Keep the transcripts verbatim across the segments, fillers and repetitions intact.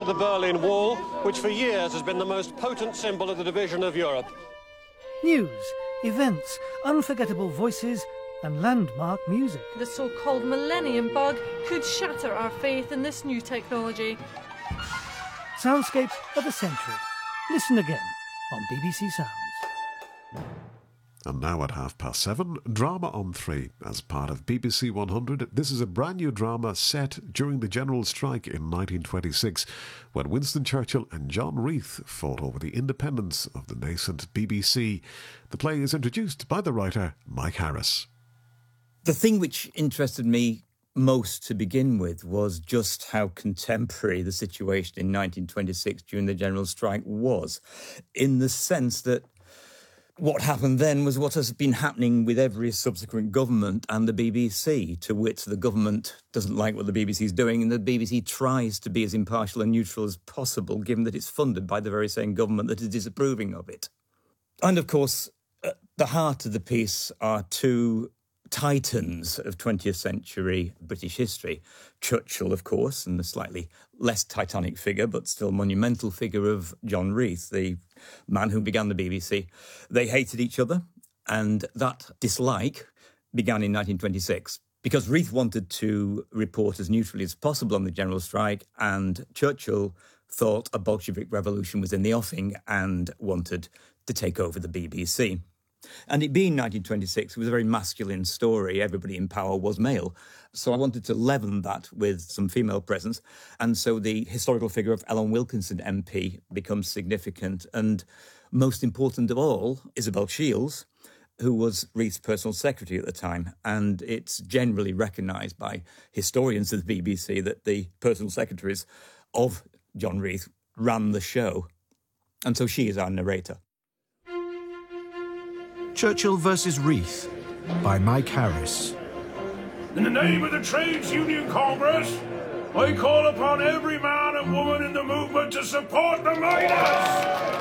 the Berlin Wall, which for years has been the most potent symbol of the division of Europe. News, events, unforgettable voices and landmark music. The so-called millennium bug could shatter our faith in this new technology. Soundscapes of the century. Listen again on B B C Sounds. And now at half past seven, drama on three. As part of B B C one hundred, this is a brand new drama set during the general strike in nineteen twenty-six, when Winston Churchill and John Reith fought over the independence of the nascent B B C. The play is introduced by the writer Mike Harris. The thing which interested me most to begin with was just how contemporary the situation in nineteen twenty-six during the general strike was, in the sense that what happened then was what has been happening with every subsequent government and the B B C, to wit, the government doesn't like what the B B C is doing and the B B C tries to be as impartial and neutral as possible, given that it's funded by the very same government that is disapproving of it. And, of course, at the heart of the piece are two titans of twentieth century British history. Churchill, of course, and the slightly less titanic figure, but still monumental figure of John Reith, the man who began the B B C. They hated each other, and that dislike began in nineteen twenty-six, because Reith wanted to report as neutrally as possible on the general strike, and Churchill thought a Bolshevik revolution was in the offing and wanted to take over the B B C. And it being nineteen twenty-six, it was a very masculine story. Everybody in power was male. So I wanted to leaven that with some female presence. And so the historical figure of Ellen Wilkinson M P becomes significant. And most important of all, Isabel Shields, who was Reith's personal secretary at the time. And it's generally recognised by historians of the B B C that the personal secretaries of John Reith ran the show. And so she is our narrator. Churchill versus Reith by Mike Harris. In the name of the Trades Union Congress, I call upon every man and woman in the movement to support the miners!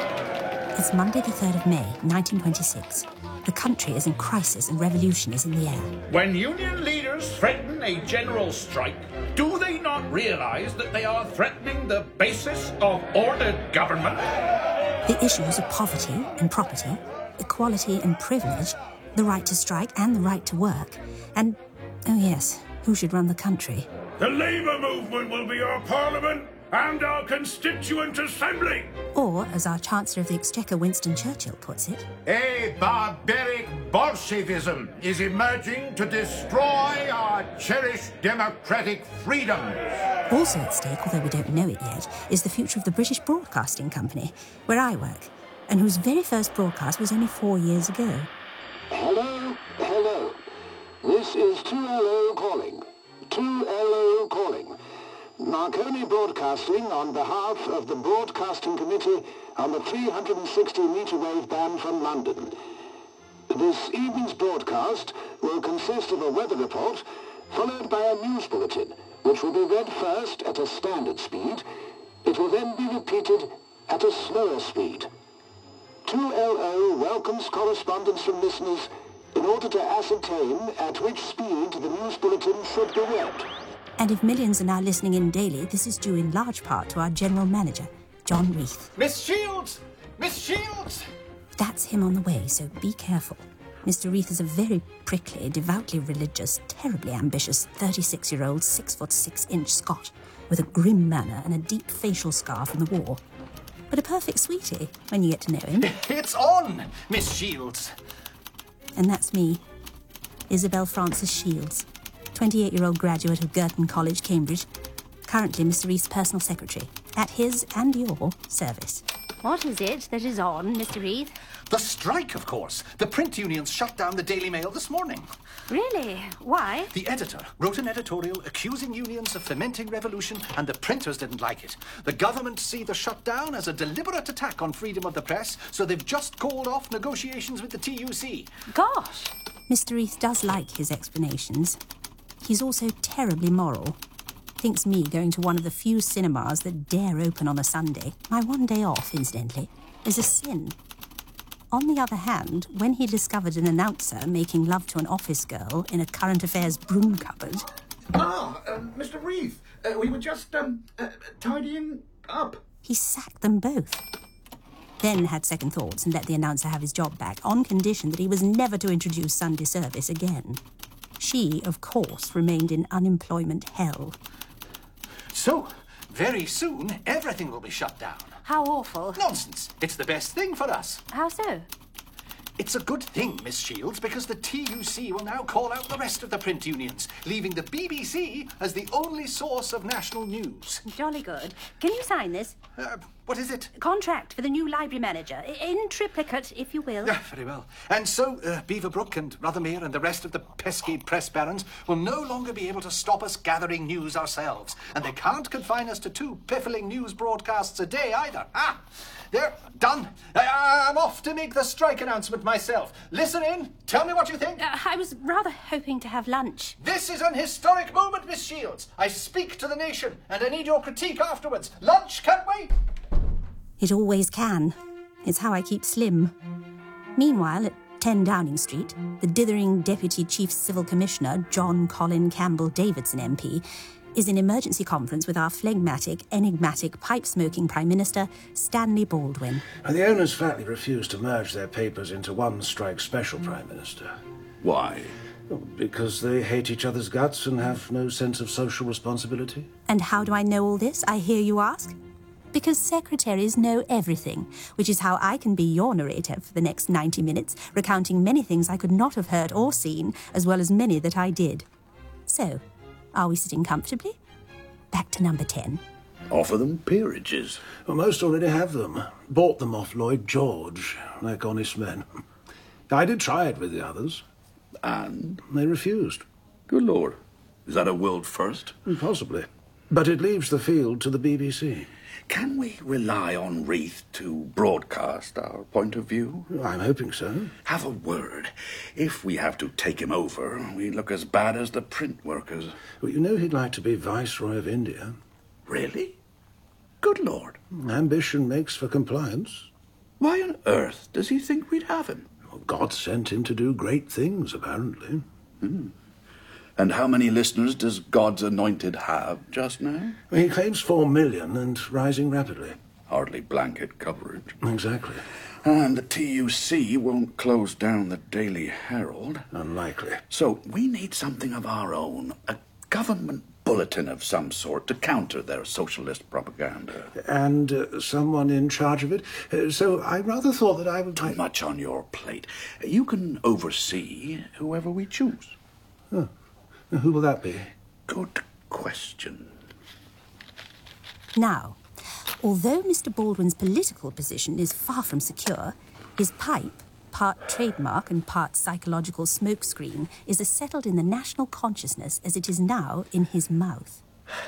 It's Monday the third of May, nineteen twenty-six. The country is in crisis and revolution is in the air. When union leaders threaten a general strike, do they not realise that they are threatening the basis of ordered government? The issues of poverty and property, equality and privilege, the right to strike and the right to work, and, oh yes, who should run the country? The Labour movement will be our parliament and our constituent assembly! Or, as our Chancellor of the Exchequer, Winston Churchill, puts it, a barbaric Bolshevism is emerging to destroy our cherished democratic freedoms. Also at stake, although we don't know it yet, is the future of the British Broadcasting Company, where I work, and whose very first broadcast was only four years ago. Hello, hello. This is two L O calling. two L O calling. Marconi Broadcasting on behalf of the Broadcasting Committee on the three hundred sixty metre wave band from London. This evening's broadcast will consist of a weather report, followed by a news bulletin, which will be read first at a standard speed. It will then be repeated at a slower speed. two L O welcomes correspondence from listeners in order to ascertain at which speed the news bulletin should be read. And if millions are now listening in daily, this is due in large part to our General Manager, John Reith. Miss Shields! Miss Shields! That's him on the way, so be careful. Mister Reith is a very prickly, devoutly religious, terribly ambitious, thirty-six-year-old, six-foot-six-inch Scot with a grim manner and a deep facial scar from the war. But a perfect sweetie when you get to know him. It's on, Miss Shields. And that's me, Isabel Frances Shields, twenty-eight-year-old graduate of Girton College, Cambridge, currently Mister Reith's personal secretary, at his and your service. What is it that is on, Mister Reith? The strike, of course. The print unions shut down the Daily Mail this morning. Really? Why? The editor wrote an editorial accusing unions of fomenting revolution, and the printers didn't like it. The government see the shutdown as a deliberate attack on freedom of the press, so they've just called off negotiations with the T U C. Gosh! Mister Reith does like his explanations. He's also terribly moral. Thinks me going to one of the few cinemas that dare open on a Sunday, my one day off, incidentally, is a sin. On the other hand, when he discovered an announcer making love to an office girl in a current affairs broom cupboard... Ah, um, Mister Reith, uh, we were just um, uh, tidying up. He sacked them both. Then had second thoughts and let the announcer have his job back on condition that he was never to introduce Sunday service again. She, of course, remained in unemployment hell. So, very soon, everything will be shut down. How awful. Nonsense. It's the best thing for us. How so? It's a good thing, Miss Shields, because the T U C will now call out the rest of the print unions, leaving the B B C as the only source of national news. Jolly good. Can you sign this? Uh, what is it? Contract for the new library manager. I- In triplicate, if you will. Yeah, very well. And so, uh, Beaverbrook and Rothermere and the rest of the pesky press barons will no longer be able to stop us gathering news ourselves. And they can't confine us to two piffling news broadcasts a day either. Ah! There, done. I, I'm off to make the strike announcement myself. Listen in. Tell me what you think. Uh, I was rather hoping to have lunch. This is an historic moment, Miss Shields. I speak to the nation, and I need your critique afterwards. Lunch, can't we? It always can. It's how I keep slim. Meanwhile, at ten Downing Street, the dithering Deputy Chief Civil Commissioner, John Colin Campbell Davidson M P, is in emergency conference with our phlegmatic, enigmatic, pipe-smoking Prime Minister, Stanley Baldwin. And the owners flatly refuse to merge their papers into one strike special Prime Minister. Why? Because they hate each other's guts and have no sense of social responsibility. And how do I know all this, I hear you ask? Because secretaries know everything, which is how I can be your narrator for the next ninety minutes, recounting many things I could not have heard or seen, as well as many that I did. So, are we sitting comfortably? Back to number ten. Offer them peerages. Well, most already have them. Bought them off Lloyd George, like honest men. I did try it with the others. And? They refused. Good Lord. Is that a world first? Possibly. But it leaves the field to the B B C. Can we rely on Reith to broadcast our point of view? I'm hoping so. Have a word. If we have to take him over, we look as bad as the print workers. Well, you know he'd like to be Viceroy of India. Really? Good Lord. Ambition makes for compliance. Why on earth does he think we'd have him? Well, God sent him to do great things, apparently. Hmm. And how many listeners does God's anointed have just now? Well, he claims four million and rising rapidly. Hardly blanket coverage. Exactly. And the T U C won't close down the Daily Herald. Unlikely. So we need something of our own, a government bulletin of some sort to counter their socialist propaganda. And uh, someone in charge of it. Uh, so I rather thought that I would... Too much on your plate. You can oversee whoever we choose. Oh. Who will that be? Good question. Now, although Mister Baldwin's political position is far from secure, his pipe, part trademark and part psychological smokescreen, is as settled in the national consciousness as it is now in his mouth.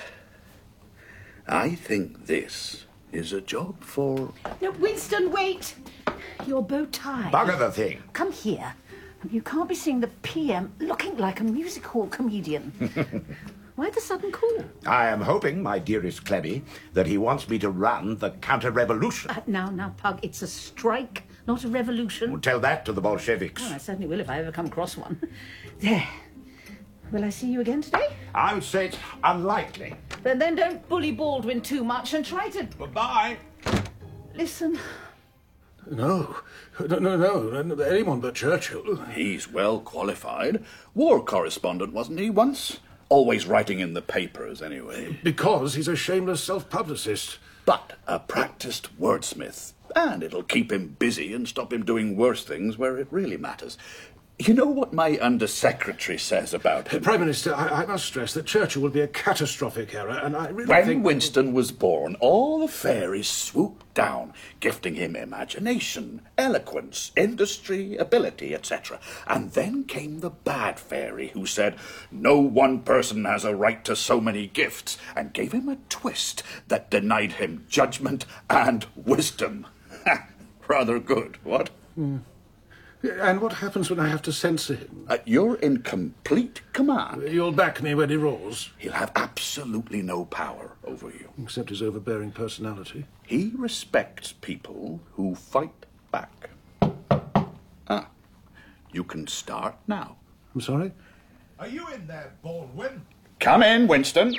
I think this is a job for... No, Winston, wait! Your bow tie. Bugger the thing. Come here. You can't be seeing the P M looking like a music hall comedian. Why the sudden call? I am hoping, my dearest Clebby, that he wants me to run the counter-revolution. Uh, now, now, Pug, it's a strike, not a revolution. Well, tell that to the Bolsheviks. Oh, I certainly will if I ever come across one. There. Will I see you again today? I would say it's unlikely. Then, then don't bully Baldwin too much and try to... Goodbye. Listen... No. No, no, no. Anyone but Churchill. He's well qualified. War correspondent, wasn't he, once? Always writing in the papers, anyway. Because he's a shameless self-publicist. But a practiced wordsmith. And it'll keep him busy and stop him doing worse things where it really matters. You know what my undersecretary says about him? Prime Minister, I, I must stress that Churchill would be a catastrophic error, and I really when think... When Winston was born, all the fairies swooped down, gifting him imagination, eloquence, industry, ability, et cetera. And then came the bad fairy who said, no one person has a right to so many gifts, and gave him a twist that denied him judgment and wisdom. Rather good, what? Mm. And what happens when I have to censor him? Uh, you're in complete command. You'll back me when he roars? He'll have absolutely no power over you. Except his overbearing personality. He respects people who fight back. Ah, you can start now. I'm sorry? Are you in there, Baldwin? Come in, Winston.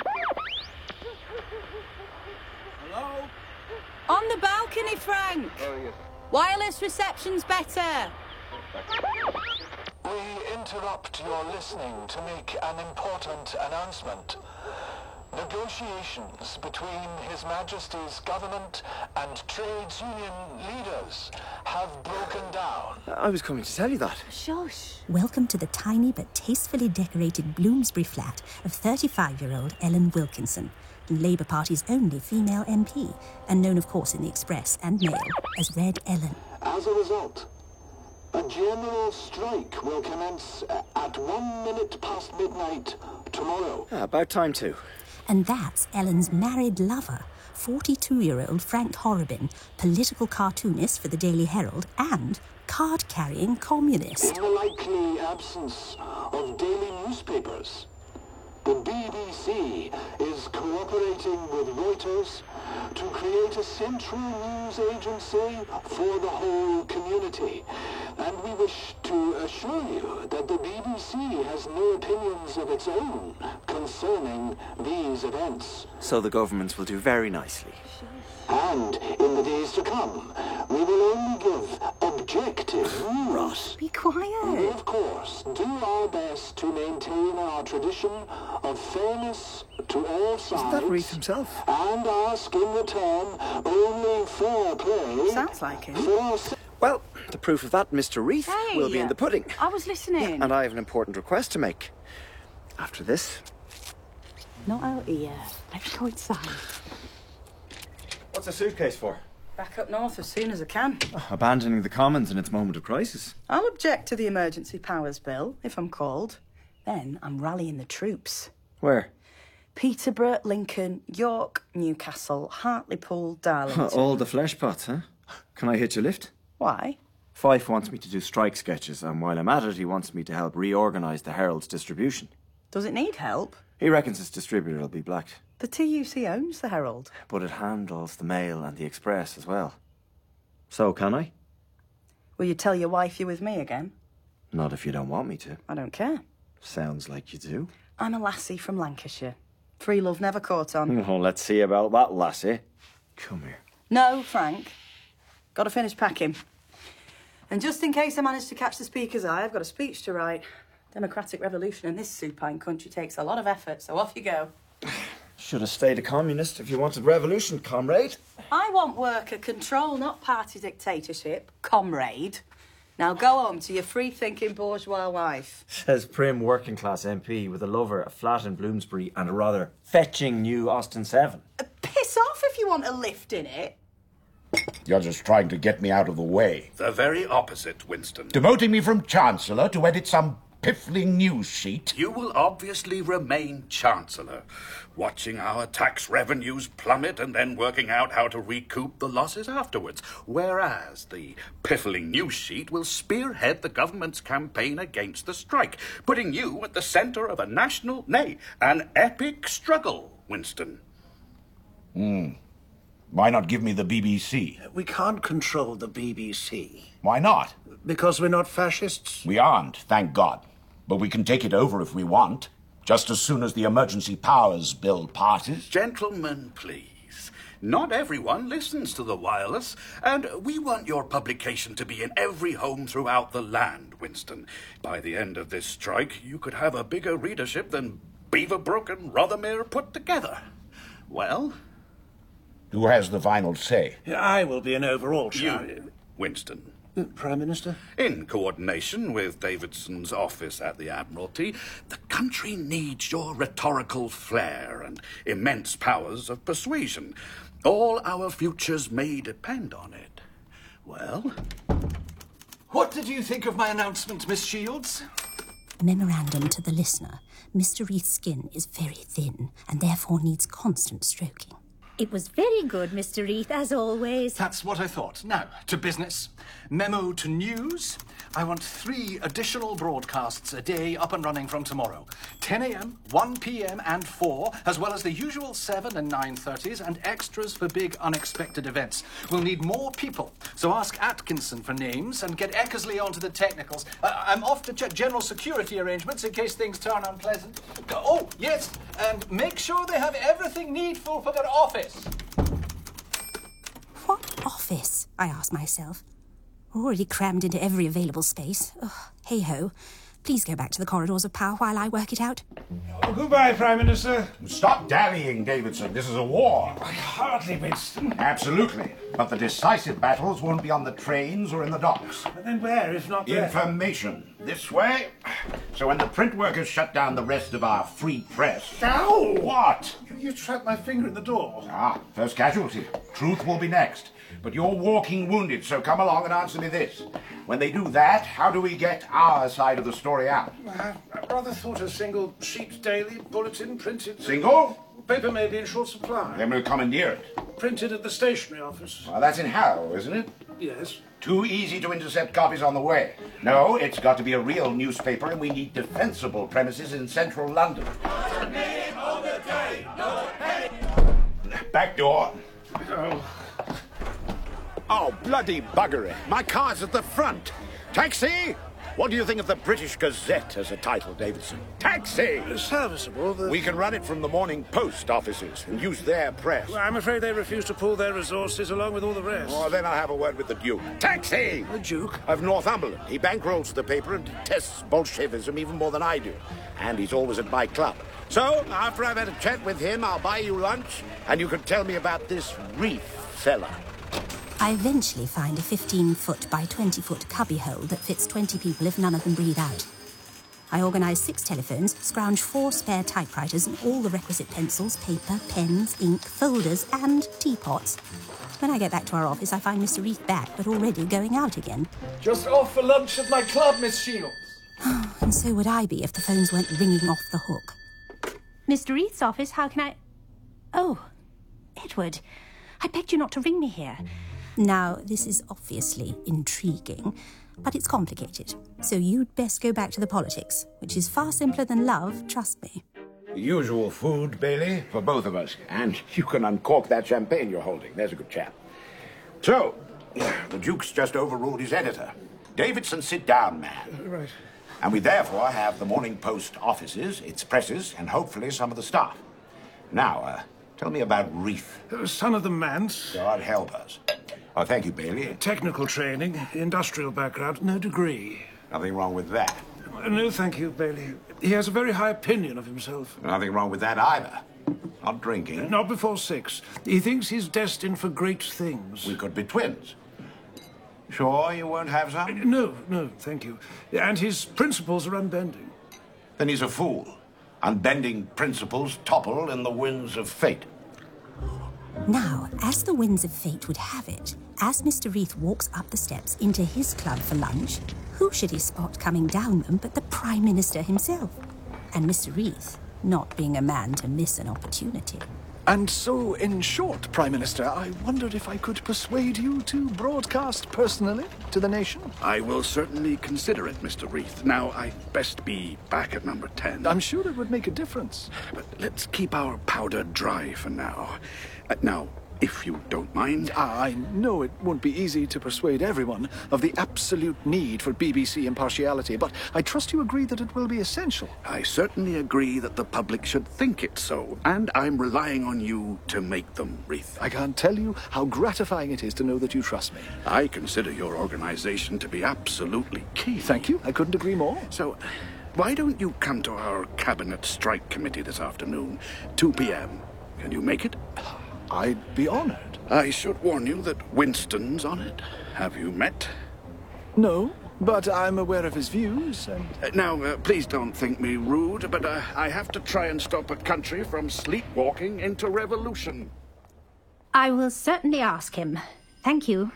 Hello? On the balcony, Frank. Oh, yes. Wireless reception's better. We interrupt your listening to make an important announcement. Negotiations between His Majesty's government and trades union leaders have broken down. I was coming to tell you that. Shush. Welcome to the tiny but tastefully decorated Bloomsbury flat of thirty-five-year-old Ellen Wilkinson, the Labour Party's only female M P, and known, of course, in the Express and Mail as Red Ellen. As a result, a general strike will commence at one minute past midnight tomorrow. Ah, about time too. And that's Ellen's married lover, forty-two-year-old Frank Horrobin, political cartoonist for the Daily Herald and card-carrying communist. In the likely absence of daily newspapers, the B B C is cooperating with Reuters to create a central news agency for the whole community. And we wish to assure you that the B B C has no opinions of its own concerning these events. So the government will do very nicely. And in the days to come, we will only give objective news. Be quiet. We, of course, do our best to maintain our tradition of fairness to all sides. Isn't that Reith himself? And ask in return only fair play. Sounds like him. For Well, the proof of that, Mister Reith, Hey, will be in the pudding. I was listening. And I have an important request to make. After this. Not out here. Let's go inside. What's a suitcase for? Back up north as soon as I can. Abandoning the Commons in its moment of crisis. I'll object to the Emergency Powers Bill, if I'm called. Then I'm rallying the troops. Where? Peterborough, Lincoln, York, Newcastle, Hartlepool, Darlington. All the flesh pots, huh? Can I hitch a lift? Why? Fife wants me to do strike sketches, and while I'm at it, he wants me to help reorganise the Herald's distribution. Does it need help? He reckons its distributor will be blacked. The T U C owns the Herald. But it handles the Mail and the Express as well. So, can I? Will you tell your wife you're with me again? Not if you don't want me to. I don't care. Sounds like you do. I'm a lassie from Lancashire. Free love never caught on. Oh, let's see about that, lassie. Come here. No, Frank. Got to finish packing. And just in case I manage to catch the Speaker's eye, I've got a speech to write. Democratic revolution in this supine country takes a lot of effort, so off you go. Should have stayed a communist if you wanted revolution, comrade. I want worker control, not party dictatorship, comrade. Now go home to your free-thinking bourgeois wife. Says prim working-class M P with a lover, a flat in Bloomsbury and a rather fetching new Austin seven. Piss off if you want a lift in it. You're just trying to get me out of the way. The very opposite, Winston. Demoting me from Chancellor to edit some piffling news sheet. You will obviously remain Chancellor, watching our tax revenues plummet and then working out how to recoup the losses afterwards, whereas the piffling news sheet will spearhead the government's campaign against the strike, putting you at the centre of a national, nay, an epic struggle, Winston. Hmm. Why not give me the B B C? We can't control the B B C. Why not? Because we're not fascists. We aren't, thank God. But we can take it over if we want, just as soon as the Emergency Powers Bill passes. Gentlemen, please. Not everyone listens to the wireless, and we want your publication to be in every home throughout the land, Winston. By the end of this strike, you could have a bigger readership than Beaverbrook and Rothermere put together. Well? Who has the final say? I will be an overall chair. You, Winston. Uh, Prime Minister? In coordination with Davidson's office at the Admiralty, the country needs your rhetorical flair and immense powers of persuasion. All our futures may depend on it. Well? What did you think of my announcement, Miss Shields? Memorandum to the listener. Mister Reith's skin is very thin and therefore needs constant stroking. It was very good, Mister Reith, as always. That's what I thought. Now, to business. Memo to news. I want three additional broadcasts a day up and running from tomorrow. ten a.m., one p.m. and four, as well as the usual seven and nine thirties and extras for big unexpected events. We'll need more people, so ask Atkinson for names and get Eckersley onto the technicals. Uh, I'm off to check general security arrangements in case things turn unpleasant. Oh, yes, and make sure they have everything needful for their office. What office? I ask myself. We're already crammed into every available space. Ugh, hey-ho. Please go back to the corridors of power while I work it out. Oh, goodbye, Prime Minister. Stop dallying, Davidson. This is a war. Hardly, Winston. Absolutely. But the decisive battles won't be on the trains or in the docks. But then where, if not there? Information. This way. So when the print workers shut down the rest of our free press... Ow! What? You, you trapped my finger in the door. Ah, first casualty. Truth will be next. But you're walking wounded, so come along and answer me this. When they do that, how do we get our side of the story out? I, I rather thought a single sheet daily bulletin printed... Single? Paper may be in short supply. Then we'll commandeer it. Printed at the stationery office. Well, that's in Harrow, isn't it? Yes. Too easy to intercept copies on the way. No, it's got to be a real newspaper, and we need defensible premises in central London. Back door. Oh. Oh, bloody buggery. My car's at the front. Taxi! What do you think of the British Gazette as a title, Davidson? Taxi! Serviceable. The... We can run it from the Morning Post offices and use their press. Well, I'm afraid they refuse to pool their resources along with all the rest. Oh, then I'll have a word with the Duke. Taxi! The Duke? Of Northumberland. He bankrolls the paper and detests Bolshevism even more than I do. And he's always at my club. So, after I've had a chat with him, I'll buy you lunch, and you can tell me about this reef cellar. I eventually find a fifteen-foot by twenty-foot cubbyhole that fits twenty people if none of them breathe out. I organise six telephones, scrounge four spare typewriters and all the requisite pencils, paper, pens, ink, folders and teapots. When I get back to our office, I find Mister Reith back, but already going out again. Just off for lunch at my club, Miss Shields. And so would I be if the phones weren't ringing off the hook. Mister Reith's office, how can I... Oh, Edward, I begged you not to ring me here. Now, this is obviously intriguing, but it's complicated. So you'd best go back to the politics, which is far simpler than love, trust me. The usual food, Bailey, for both of us. And you can uncork that champagne you're holding. There's a good chap. So, the Duke's just overruled his editor. Davidson, sit down, man. Right. And we therefore have the Morning Post offices, its presses, and hopefully some of the staff. Now, uh, tell me about Reith. Uh, son of the manse. God help us. Oh, thank you, Bailey. Technical training, industrial background, no degree. Nothing wrong with that. Uh, no, thank you, Bailey. He has a very high opinion of himself. Nothing wrong with that either. Not drinking. Uh, not before six. He thinks he's destined for great things. We could be twins. Sure you won't have some? Uh, no, no, thank you. And his principles are unbending. Then he's a fool. Unbending principles topple in the winds of fate. Now, as the winds of fate would have it, as Mister Reith walks up the steps into his club for lunch, who should he spot coming down them but the Prime Minister himself? And Mister Reith, not being a man to miss an opportunity. And so, in short, Prime Minister, I wondered if I could persuade you to broadcast personally to the nation? I will certainly consider it, Mister Reith. Now, I'd best be back at number ten. I'm sure it would make a difference. But let's keep our powder dry for now. Uh, now, if you don't mind... I know it won't be easy to persuade everyone of the absolute need for B B C impartiality, but I trust you agree that it will be essential. I certainly agree that the public should think it so, and I'm relying on you to make them, Reith. I can't tell you how gratifying it is to know that you trust me. I consider your organization to be absolutely key. Thank you. I couldn't agree more. So, why don't you come to our Cabinet Strike Committee this afternoon, two p m? Can you make it? I'd be honored. I should warn you that Winston's on it. Have you met? No, but I'm aware of his views and... Uh, now, uh, please don't think me rude, but uh, I have to try and stop a country from sleepwalking into revolution. I will certainly ask him. Thank you.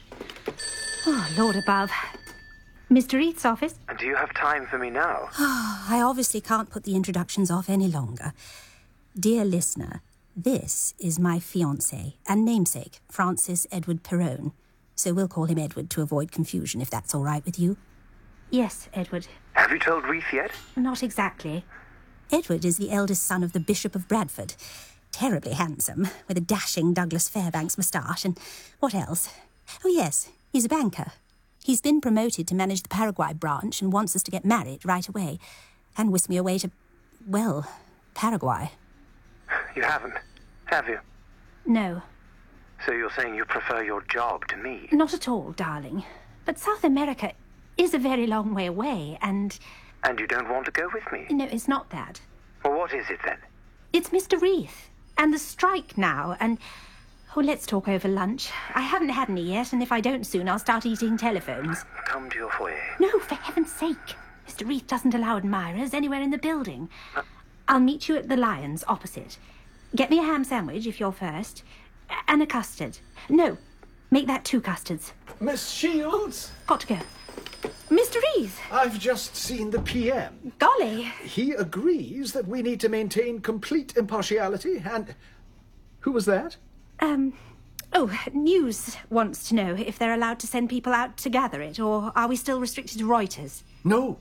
Oh, Lord above. Mister Reith's office? Do you have time for me now? I obviously can't put the introductions off any longer. Dear listener, this is my fiancé and namesake, Francis Edward Perrone. So we'll call him Edward to avoid confusion, if that's all right with you. Yes, Edward. Have you told Reith yet? Not exactly. Edward is the eldest son of the Bishop of Bradford. Terribly handsome, with a dashing Douglas Fairbanks moustache, and what else? Oh yes, he's a banker. He's been promoted to manage the Paraguay branch and wants us to get married right away. And whisk me away to, well, Paraguay. You haven't, have you? No, So you're saying you prefer your job to me? not at all, darling. But South America is a very long way away, and... And you don't want to go with me? No, it's not that. Well, what is it then? It's Mister Reith, and the strike now, and... Oh, let's talk over lunch. I haven't had any yet, and if I don't soon, I'll start eating telephones. Come to your foyer. No, for heaven's sake. Mister Reith doesn't allow admirers anywhere in the building. I'll meet you at the Lions, opposite. Get me a ham sandwich, if you're first, and a custard. No, make that two custards. Miss Shields? Got to go. Mister Reith! I've just seen the P M. Golly! He agrees that we need to maintain complete impartiality, and... Who was that? Um, oh, News wants to know if they're allowed to send people out to gather it, or are we still restricted to Reuters? No,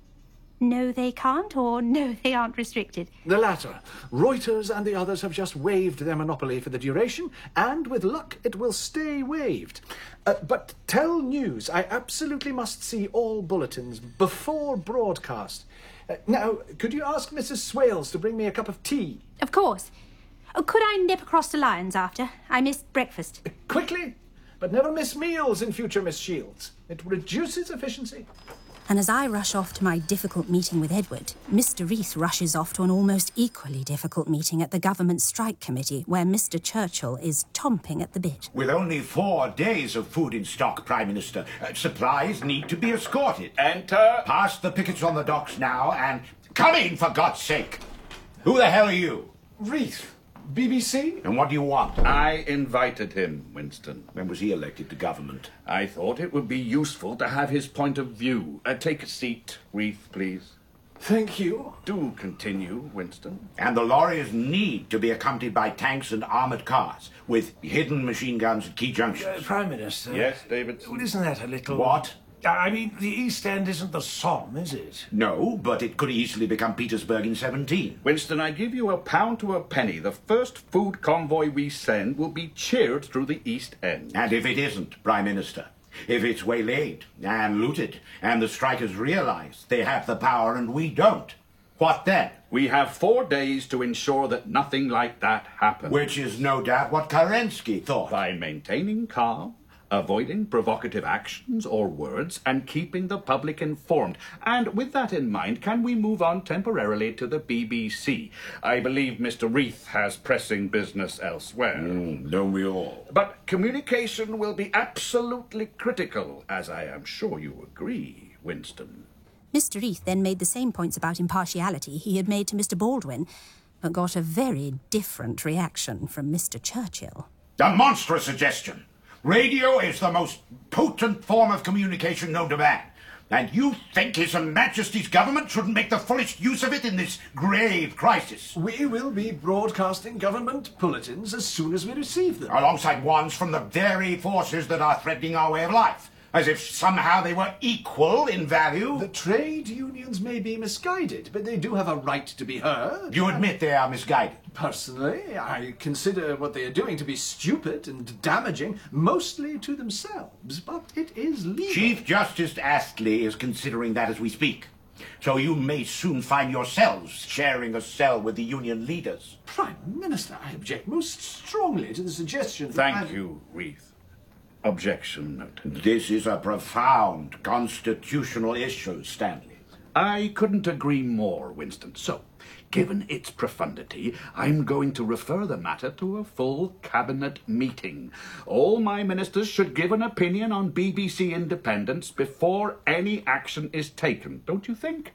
No, they can't, or no, they aren't restricted. the latter. Reuters and the others have just waived their monopoly for the duration, and with luck it will stay waived. Uh, but tell News I absolutely must see all bulletins before broadcast. Uh, now, could you ask Missus Swales to bring me a cup of tea? Of course. Oh, could I nip across to Lions after? I missed breakfast. Quickly, but never miss meals in future, Miss Shields. It reduces efficiency. And as I rush off to my difficult meeting with Edward, Mister Reith rushes off to an almost equally difficult meeting at the Government Strike Committee, where Mister Churchill is chomping at the bit. With only four days of food in stock, Prime Minister, uh, supplies need to be escorted. Enter. Past the pickets on the docks now, and come in, for God's sake. Who the hell are you? Reith. B B C? And what do you want? I invited him, Winston. When was he elected to government? I thought it would be useful to have his point of view. Uh, take a seat, Reith, please. Thank you. Do continue, Winston. And the lorries need to be accompanied by tanks and armoured cars, with hidden machine guns at key junctions. Uh, Prime Minister. Yes, David? Well, isn't that a little... What? I mean, the East End isn't the Somme, is it? No, but it could easily become Petersburg in seventeen. Winston, I give you a pound to a penny. The first food convoy we send will be cheered through the East End. And if it isn't, Prime Minister, if it's waylaid and looted, and the strikers realise they have the power and we don't, what then? We have four days to ensure that nothing like that happens. Which is no doubt what Kerensky thought. By maintaining calm, avoiding provocative actions or words, and keeping the public informed. And with that in mind, can we move on temporarily to the B B C? I believe Mister Reith has pressing business elsewhere. Mm, don't we all? But communication will be absolutely critical, as I am sure you agree, Winston. Mister Reith then made the same points about impartiality he had made to Mister Baldwin, but got a very different reaction from Mister Churchill. A monstrous suggestion! Radio is the most potent form of communication known to man. And you think His Majesty's government shouldn't make the fullest use of it in this grave crisis? We will be broadcasting government bulletins as soon as we receive them. Alongside ones from the very forces that are threatening our way of life. As if somehow they were equal in value. The trade unions may be misguided, but they do have a right to be heard. You admit they are misguided? Personally, I consider what they are doing to be stupid and damaging, mostly to themselves, but it is legal. Chief Justice Astley is considering that as we speak. So you may soon find yourselves sharing a cell with the union leaders. Prime Minister, I object most strongly to the suggestion. Thank that you, Reith. Objection noted. This is a profound constitutional issue, Stanley. I couldn't agree more, Winston. So, given its profundity, I'm going to refer the matter to a full cabinet meeting. All my ministers should give an opinion on B B C independence before any action is taken, don't you think?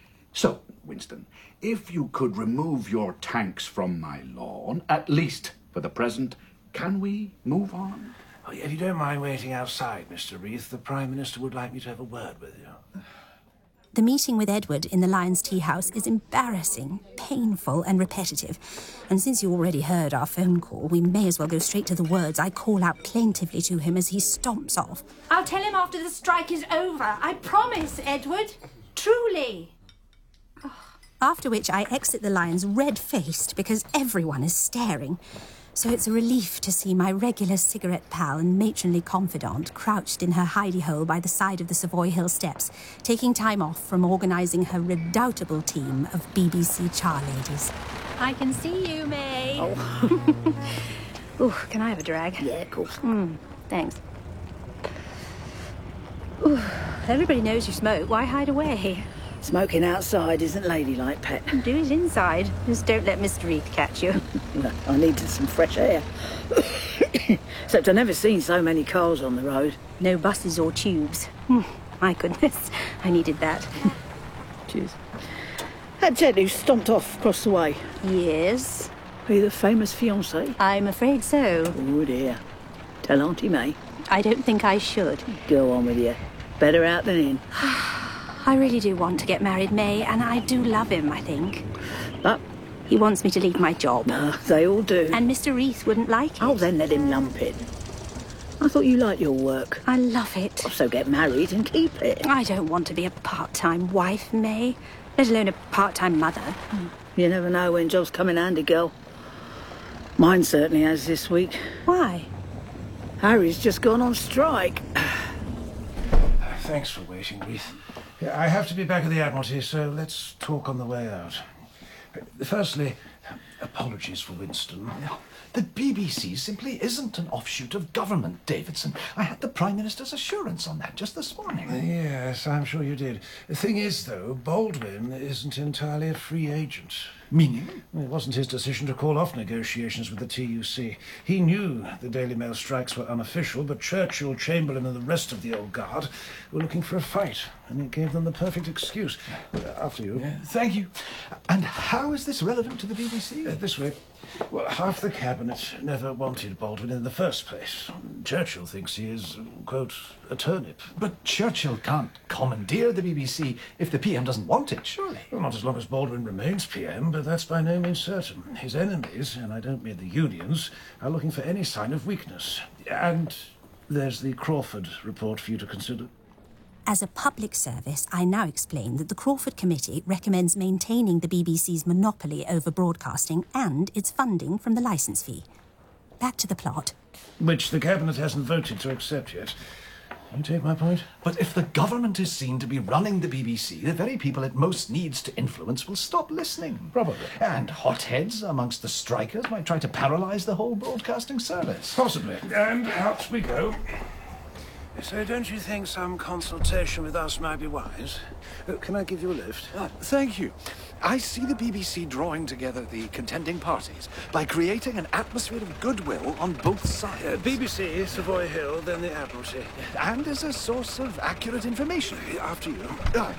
So, Winston, if you could remove your tanks from my lawn, at least for the present, can we move on? Oh, if you don't mind waiting outside, Mister Reith, the Prime Minister would like me to have a word with you. The meeting with Edward in the Lions Tea House is embarrassing, painful and repetitive. And since you already heard our phone call, we may as well go straight to the words I call out plaintively to him as he stomps off. I'll tell him after the strike is over. I promise, Edward. Truly. After which I exit the Lions red-faced because everyone is staring. so it's a relief to see my regular cigarette pal and matronly confidant crouched in her hidey hole by the side of the Savoy Hill steps, taking time off from organising her redoubtable team of B B C char ladies. I can see you, May. Oh. Ooh, can I have a drag? Yeah, of course. Mm, thanks. Ooh, everybody knows you smoke. Why hide away? Smoking outside isn't ladylike, Pet. Do it inside. Just don't let Mister Reith catch you. No, I needed some fresh air. Except I've never seen so many cars on the road. No buses or tubes. Hmm, my goodness, I needed that. Cheers. That Ted who stomped off across the way. Yes. Are you the famous fiancé? I'm afraid so. Oh dear. Tell Auntie May. I don't think I should. Go on with you. Better out than in. I really do want to get married, May, and I do love him, I think. But he wants me to leave my job. Uh, they all do. And Mister Reith wouldn't like it. Oh, then let him lump it. I thought you liked your work. I love it. So get married and keep it. I don't want to be a part-time wife, May, let alone a part-time mother. You never know when jobs come in handy, girl. Mine certainly has this week. Why? Harry's just gone on strike. Thanks for waiting, Reith. I have to be back at the Admiralty, so let's talk on the way out. Firstly, apologies for Winston. The B B C simply isn't an offshoot of government, Davidson. I had the Prime Minister's assurance on that just this morning. Yes, I'm sure you did. The thing is, though, Baldwin isn't entirely a free agent. Meaning? It wasn't his decision to call off negotiations with the T U C. He knew the Daily Mail strikes were unofficial, but Churchill, Chamberlain and the rest of the old guard were looking for a fight, and it gave them the perfect excuse. After you. Yeah, thank you. And how is this relevant to the B B C? Uh, this way. Well, half the cabinet never wanted Baldwin in the first place. Churchill thinks he is, quote, a turnip. But Churchill can't commandeer the B B C if the P M doesn't want it, surely. Well, not as long as Baldwin remains P M, but that's by no means certain. His enemies, and I don't mean the unions, are looking for any sign of weakness. And there's the Crawford report for you to consider. As a public service, I now explain that the Crawford Committee recommends maintaining the B B C's monopoly over broadcasting and its funding from the licence fee. Back to the plot. Which the Cabinet hasn't voted to accept yet. You take my point? But if the government is seen to be running the B B C, the very people it most needs to influence will stop listening. Probably. And hotheads amongst the strikers might try to paralyse the whole broadcasting service. Possibly. And out we go. So don't you think some consultation with us might be wise? Uh, can I give you a lift? Uh, thank you. I see the B B C drawing together the contending parties by creating an atmosphere of goodwill on both sides. Uh, B B C, Savoy Hill, then the Admiralty. And as a source of accurate information. After you. Uh,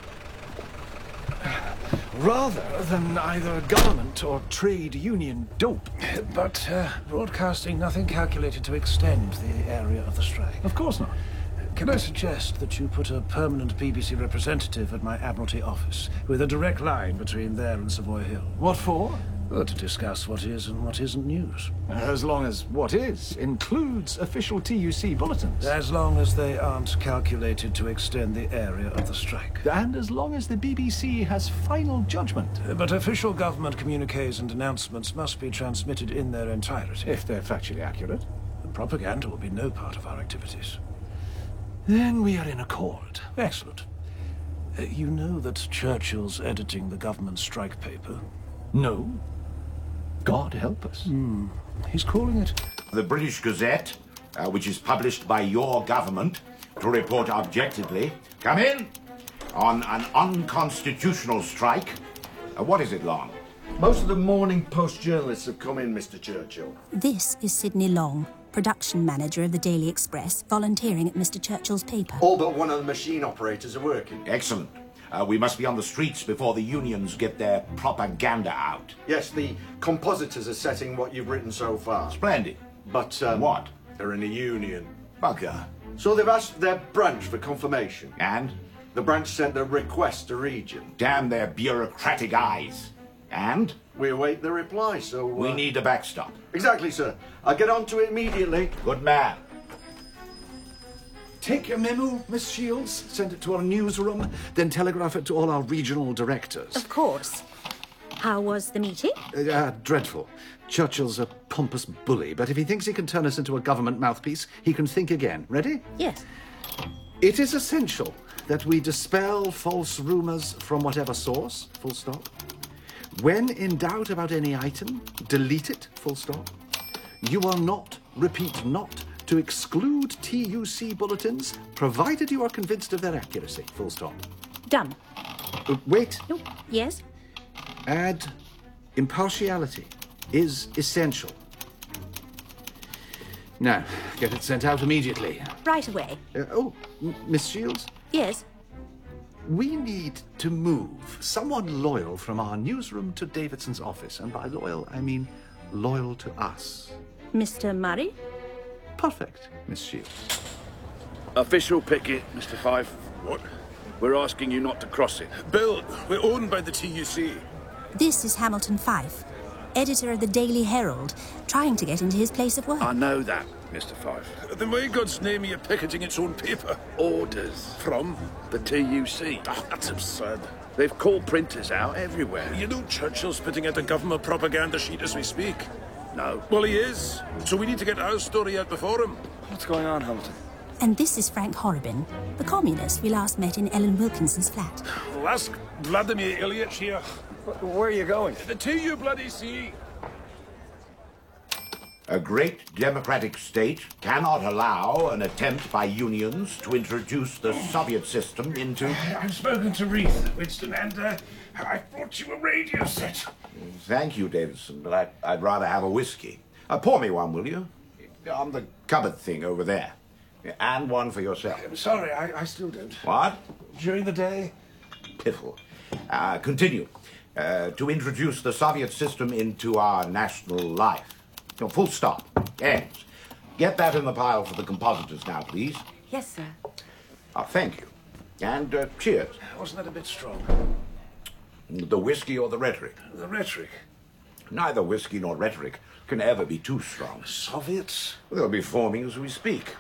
rather than either government or trade union dope. But uh, broadcasting nothing calculated to extend the area of the strike. Of course not. Can I suggest that you put a permanent B B C representative at my Admiralty office, with a direct line between there and Savoy Hill? What for? Well, to discuss what is and what isn't news. As long as what is includes official T U C bulletins. As long as they aren't calculated to extend the area of the strike. And as long as the B B C has final judgment. But official government communiques and announcements must be transmitted in their entirety. If they're factually accurate. And propaganda will be no part of our activities. Then we are in accord. Excellent. Uh, you know that Churchill's editing the government strike paper? No. God help us. Hmm. He's calling it The British Gazette, uh, which is published by your government to report objectively. Come in. On an unconstitutional strike. Uh, what is it, Long? Most of the Morning Post journalists have come in, Mister Churchill. This is Sidney Long, production manager of the Daily Express, volunteering at Mister Churchill's paper. All but one of the machine operators are working. Excellent. Uh, we must be on the streets before the unions get their propaganda out. Yes, the compositors are setting what you've written so far. Splendid. But, um... What? They're in a union. Bugger. So they've asked their branch for confirmation. And? The branch sent a request to Region. Damn their bureaucratic eyes. And? We await the reply, so... Uh... We need a backstop. Exactly, sir. I'll get on to it immediately. Good man. Take a memo, Miss Shields, send it to our newsroom, then telegraph it to all our regional directors. Of course. How was the meeting? Uh, uh, dreadful. Churchill's a pompous bully, but if he thinks he can turn us into a government mouthpiece, he can think again. Ready? Yes. It is essential that we dispel false rumours from whatever source, full stop. When in doubt about any item, delete it, full stop. You are not, repeat not, to exclude T U C bulletins, provided you are convinced of their accuracy, full stop. Done. Uh, wait. No. Yes? Add impartiality is essential. Now, get it sent out immediately. Right away. Uh, oh, M- Miss Shields? Yes? We need to move someone loyal from our newsroom to Davidson's office. And by loyal, I mean loyal to us. Mister Murray? Perfect, Miss Shields. Official picket, Mister Fife. What? We're asking you not to cross it. Bill, we're owned by the T U C. This is Hamilton Fife, editor of the Daily Herald, trying to get into his place of work. I know that, Mister Fife. Then why in God's name are you picketing its own paper? Orders. From? The T U C. Oh, that's absurd. They've called printers out everywhere. You know Churchill's putting out a government propaganda sheet as we speak. No. Well, he is. So we need to get our story out before him. What's going on, Hamilton? And this is Frank Horrobin, the communist we last met in Ellen Wilkinson's flat. Well, ask Vladimir Ilyich here. Where are you going? The T U bloody C. A great democratic state cannot allow an attempt by unions to introduce the Soviet system into... I've spoken to Reith, Winston, and uh, I've brought you a radio set. Thank you, Davidson, but I, I'd rather have a whiskey. Uh, pour me one, will you? On the cupboard thing over there. And one for yourself. I'm sorry, I, I still don't. What? During the day? Piffle. Uh, continue. Uh, to introduce the Soviet system into our national life. No, full stop. Ends. Get that in the pile for the compositors now, please. Yes, sir. Oh, thank you. And uh, cheers. Wasn't that a bit strong? The whiskey or the rhetoric? The rhetoric. Neither whiskey nor rhetoric can ever be too strong. The Soviets? They'll be forming as we speak.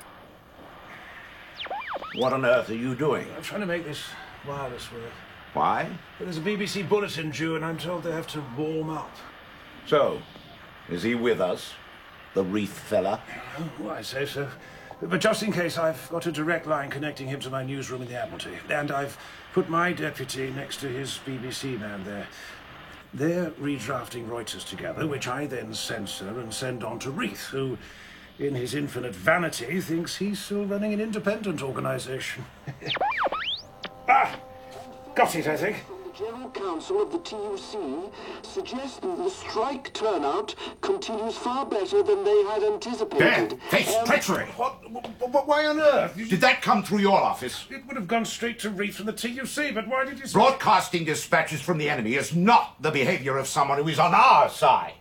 What on earth are you doing? I'm trying to make this wireless work. Why? But there's a B B C bulletin due, and I'm told they have to warm up. So, is he with us? The Reith fella? Oh, I say so. But just in case, I've got a direct line connecting him to my newsroom in the Admiralty. And I've put my deputy next to his B B C man there. They're redrafting Reuters together, which I then censor and send on to Reith, who, in his infinite vanity, thinks he's still running an independent organisation. Ah! Got it, I think. The General Council of the T U C suggests that the strike turnout continues far better than they had anticipated. There! Face Um, treachery! What, what? Why on earth? Did that come through your office? It would have gone straight to Reith from the T U C, but why did you say... Broadcasting dispatches from the enemy is not the behaviour of someone who is on our side.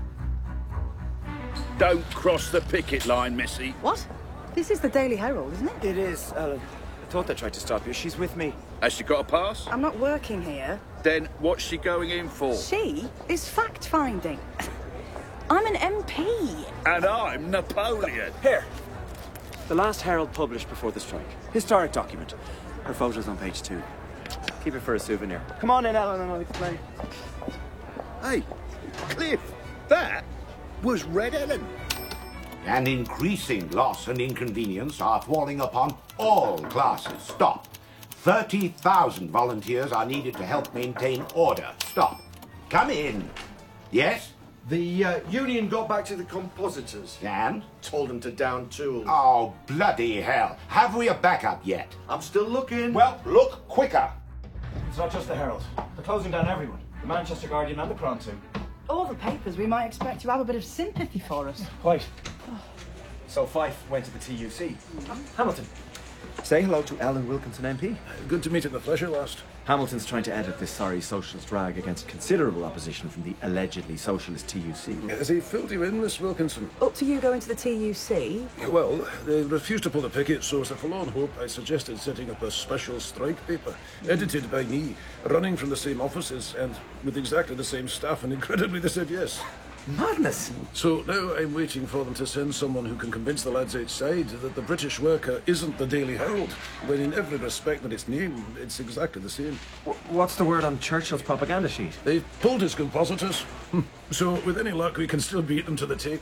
Don't cross the picket line, Missy. What? This is the Daily Herald, isn't it? It is, Ellen. I thought they tried to stop you. She's with me. Has she got a pass? I'm not working here. Then what's she going in for? She is fact-finding. I'm an M P. And I'm Napoleon. Here. The last Herald published before the strike. Historic document. Her photo's on page two. Keep it for a souvenir. Come on in, Ellen, and I'll explain. Hey, Cliff, that was Red Ellen. An increasing loss and inconvenience are falling upon all classes. Stop. thirty thousand volunteers are needed to help maintain order. Stop. Come in. Yes? The uh, union got back to the compositors. And? Told them to down tools. Oh, bloody hell. Have we a backup yet? I'm still looking. Well, look quicker. It's not just the Herald. They're closing down everyone. The Manchester Guardian and the Cron too. All the papers, we might expect to have a bit of sympathy for us. Quite. So Fife went to the T U C. Hamilton, say hello to Ellen Wilkinson M P. Good to meet in the flesh at last. Hamilton's trying to edit this sorry socialist rag against considerable opposition from the allegedly socialist T U C. Has he filled you in, Miss Wilkinson? Up to you going to the T U C? Well, they refused to pull the picket, so as a forlorn hope, I suggested setting up a special strike paper, edited by me, running from the same offices, and with exactly the same staff, and incredibly they said yes. Madness. So now I'm waiting for them to send someone who can convince the lads outside that the British Worker isn't the Daily Herald, when in every respect that its name, it's exactly the same. What's the word on Churchill's propaganda sheet? They've pulled his compositors. So with any luck, we can still beat them to the tape.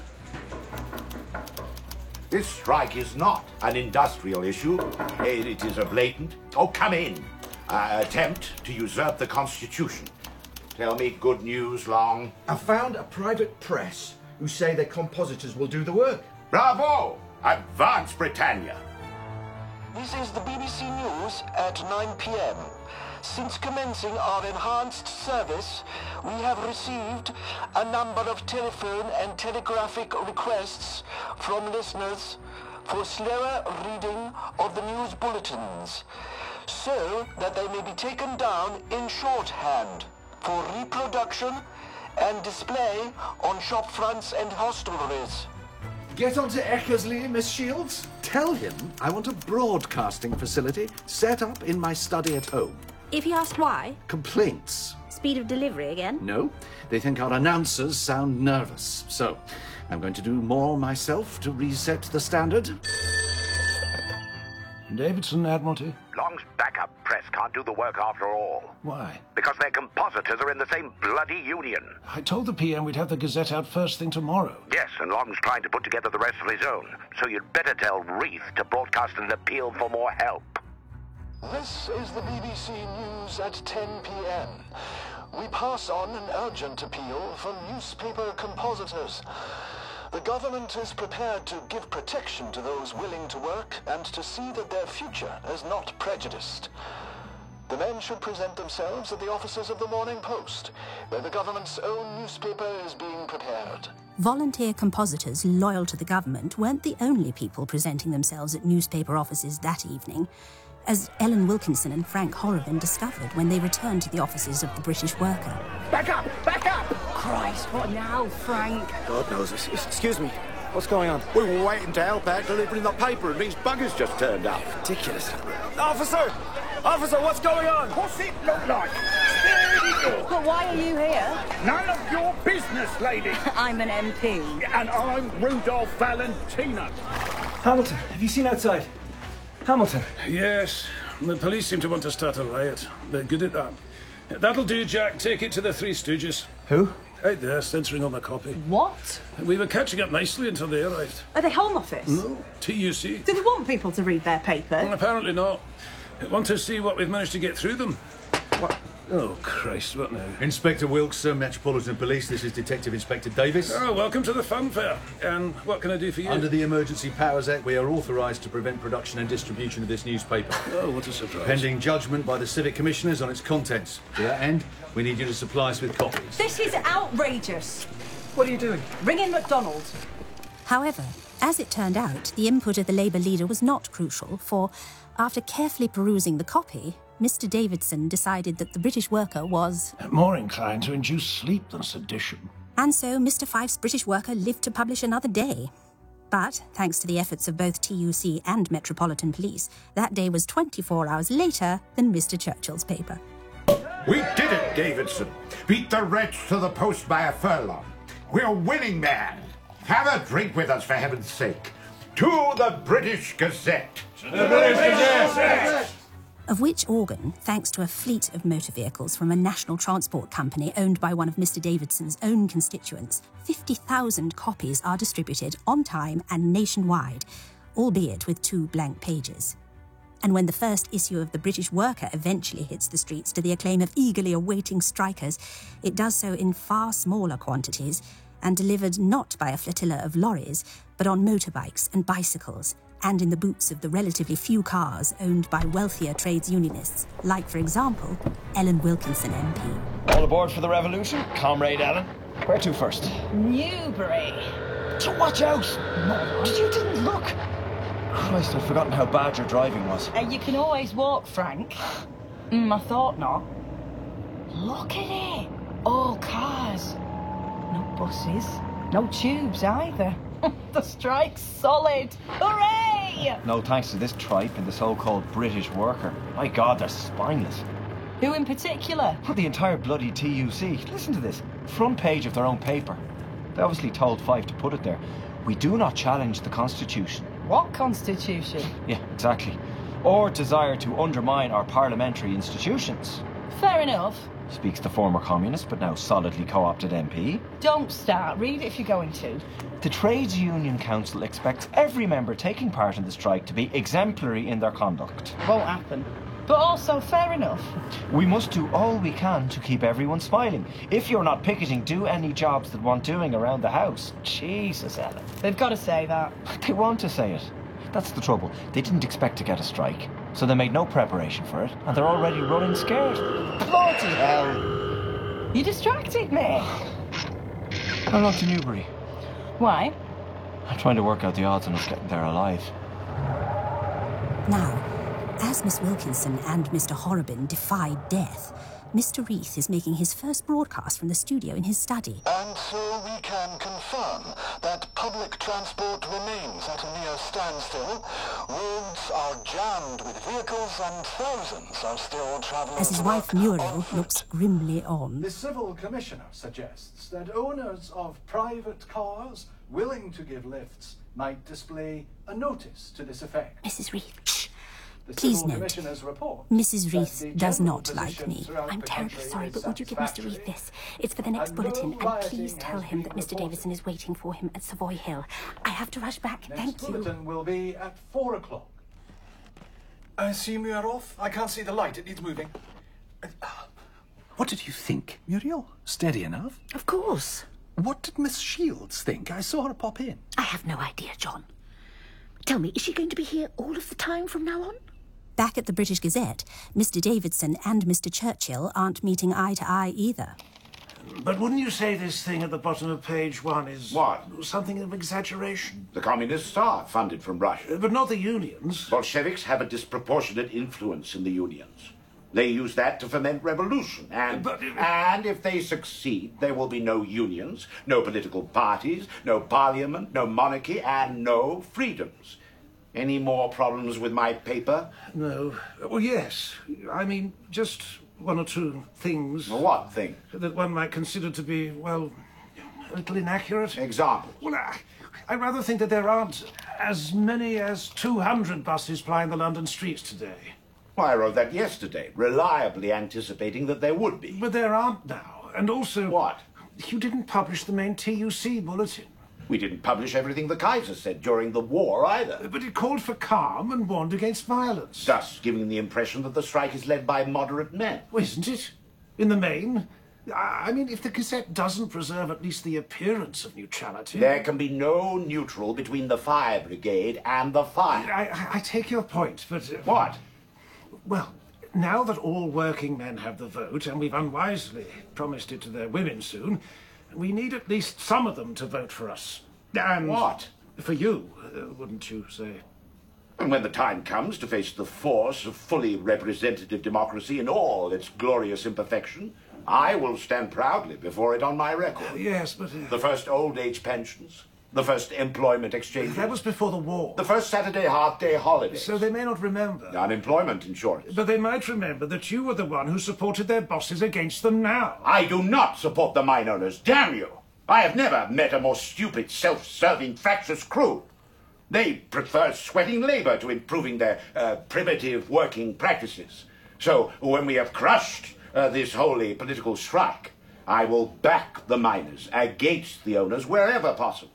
This strike is not an industrial issue. It is a blatant, oh, come in, uh, attempt to usurp the Constitution. Tell me good news, Long. I found a private press who say their compositors will do the work. Bravo! Advance, Britannia! This is the B B C News at nine p m Since commencing our enhanced service, we have received a number of telephone and telegraphic requests from listeners for slower reading of the news bulletins, so that they may be taken down in shorthand for reproduction and display on shop fronts and hostelries. Get onto Eckersley, Miss Shields. Tell him I want a broadcasting facility set up in my study at home. If he asked why, Complaints? speed of delivery again? No, they think our announcers sound nervous. So, I'm going to do more myself to reset the standard. Davidson, Admiralty. Long's backup press can't do the work after all. Why? Because their compositors are in the same bloody union. I told the P M we'd have the Gazette out first thing tomorrow. Yes, and Long's trying to put together the rest of his own. So you'd better tell Reith to broadcast an appeal for more help. This is the B B C News at ten p m We pass on an urgent appeal for newspaper compositors. The government is prepared to give protection to those willing to work and to see that their future is not prejudiced. The men should present themselves at the offices of the Morning Post, where the government's own newspaper is being prepared. Volunteer compositors loyal to the government weren't the only people presenting themselves at newspaper offices that evening, as Ellen Wilkinson and Frank Horrigan discovered when they returned to the offices of the British Worker. Back up! Back up! Christ, what now, Frank? God knows us. Excuse me. What's going on? We were waiting to help out delivering the paper and these buggers just turned up. Ridiculous. Officer! Officer, what's going on? What's it look like? Steady door. But why are you here? None of your business, lady. I'm an M P. And I'm Rudolph Valentino. Hamilton, have you seen outside? Hamilton. Yes, the police seem to want to start a riot. They're good at that. That'll do, Jack. Take it to the Three Stooges. Who? Out there, censoring on the copy. What? We were catching up nicely until they arrived. Are they Home Office? No, T U C. Do they want people to read their paper? Well, apparently not. They want to see what we've managed to get through them. What? Oh, Christ, what now? Inspector Wilkes, Sir Metropolitan Police. This is Detective Inspector Davis. Oh, welcome to the funfair. And what can I do for you? Under the Emergency Powers Act, we are authorised to prevent production and distribution of this newspaper. Oh, what a surprise. Pending judgment by the Civic Commissioners on its contents. To that end, we need you to supply us with copies. This is outrageous. What are you doing? Ring in McDonald. However, as it turned out, the input of the Labour leader was not crucial, for after carefully perusing the copy, Mister Davidson decided that the British Worker was more inclined to induce sleep than sedition. And so Mister Fife's British Worker lived to publish another day. But, thanks to the efforts of both T U C and Metropolitan Police, that day was twenty-four hours later than Mister Churchill's paper. We did it, Davidson. Beat the Reds to the post by a furlong. We're winning, man. Have a drink with us, for heaven's sake. To the British Gazette. To the British Gazette! Of which organ, thanks to a fleet of motor vehicles from a national transport company owned by one of Mister Davidson's own constituents, fifty thousand copies are distributed on time and nationwide, albeit with two blank pages. And when the first issue of the British Worker eventually hits the streets to the acclaim of eagerly awaiting strikers, it does so in far smaller quantities and delivered not by a flotilla of lorries, but on motorbikes and bicycles, and in the boots of the relatively few cars owned by wealthier trades unionists, like, for example, Ellen Wilkinson M P. All aboard for the revolution, Comrade Allen. Where to first? Newbury. So watch out! No, you didn't look! Christ, I'd forgotten how bad your driving was. Uh, you can always walk, Frank. Mm, I thought not. Look at it. All cars. No buses. No tubes either. The strike's solid. Hooray! No thanks to this tripe and the so-called British Worker. My God, they're spineless. Who in particular? The entire bloody T U C. Listen to this. Front page of their own paper. They obviously told Fife to put it there. We do not challenge the Constitution. What Constitution? Yeah, exactly. Or desire to undermine our parliamentary institutions. Fair enough. Speaks the former communist, but now solidly co-opted M P. Don't start. Read it if you're going to. The Trades Union Council expects every member taking part in the strike to be exemplary in their conduct. Won't happen. But also, fair enough. We must do all we can to keep everyone smiling. If you're not picketing, do any jobs that want doing around the house. Jesus, Ellen. They've got to say that. They want to say it. That's the trouble. They didn't expect to get a strike, so they made no preparation for it, and they're already running scared. Bloody hell! You distracted me. How long to Newbury? Why? I'm trying to work out the odds on us getting there alive. Now, as Miss Wilkinson and Mister Horrobin defied death, Mister Reith is making his first broadcast from the studio in his study. And so we can confirm that public transport remains at a near standstill. Roads are jammed with vehicles and thousands are still travelling. As his wife Muriel looks grimly on. The Civil Commissioner suggests that owners of private cars willing to give lifts might display a notice to this effect. Missus Reith, shh. The Please Civil note, Commissioner's report Missus that Reith the does general not like position me. throughout I'm the terribly country sorry, is but would you give Mister Reith satisfactory, this? It's for the next and no bulletin, and rioting please tell has him been that Mister reported. Davison is waiting for him at Savoy Hill. I have to rush back. Next Thank you. bulletin will be at four o'clock. I assume we are off. I can't see the light. It needs moving. Uh, What did you think, Muriel? Steady enough? Of course. What did Miss Shields think? I saw her pop in. I have no idea, John. Tell me, is she going to be here all of the time from now on? Back at the British Gazette, Mister Davidson and Mister Churchill aren't meeting eye to eye either. But wouldn't you say this thing at the bottom of page one is... What? Something of exaggeration? The communists are funded from Russia. But not the unions. Bolsheviks have a disproportionate influence in the unions. They use that to foment revolution. And, But- and if they succeed, there will be no unions, no political parties, no parliament, no monarchy, and no freedoms. Any more problems with my paper? No. Well, yes. I mean, just one or two things. What thing? That one might consider to be, well, a little inaccurate. Example? Well, I, I rather think that there aren't as many as two hundred buses plying the London streets today. Well, I wrote that yesterday, reliably anticipating that there would be. But there aren't now. And also... What? You didn't publish the main T U C bulletin. We didn't publish everything the Kaiser said during the war, either. But it called for calm and warned against violence. Thus giving the impression that the strike is led by moderate men. Well, isn't it? In the main. I I mean, if the Gazette doesn't preserve at least the appearance of neutrality... There can be no neutral between the fire brigade and the fire. I, I, I take your point, but... Uh, What? Well, now that all working men have the vote, and we've unwisely promised it to their women soon, we need at least some of them to vote for us. And... What? For you, uh, wouldn't you say? And when the time comes to face the force of fully representative democracy in all its glorious imperfection, I will stand proudly before it on my record. Yes, but... Uh, The first old age pensions, the first employment exchange. that was before the war. The first Saturday half-day holidays. So they may not remember. Unemployment insurance. But they might remember that you were the one who supported their bosses against them now. I do not support the mine owners, damn you! I have never met a more stupid, self-serving, fractious crew. They prefer sweating labor to improving their uh, primitive working practices. So when we have crushed uh, this holy political strike, I will back the miners against the owners wherever possible.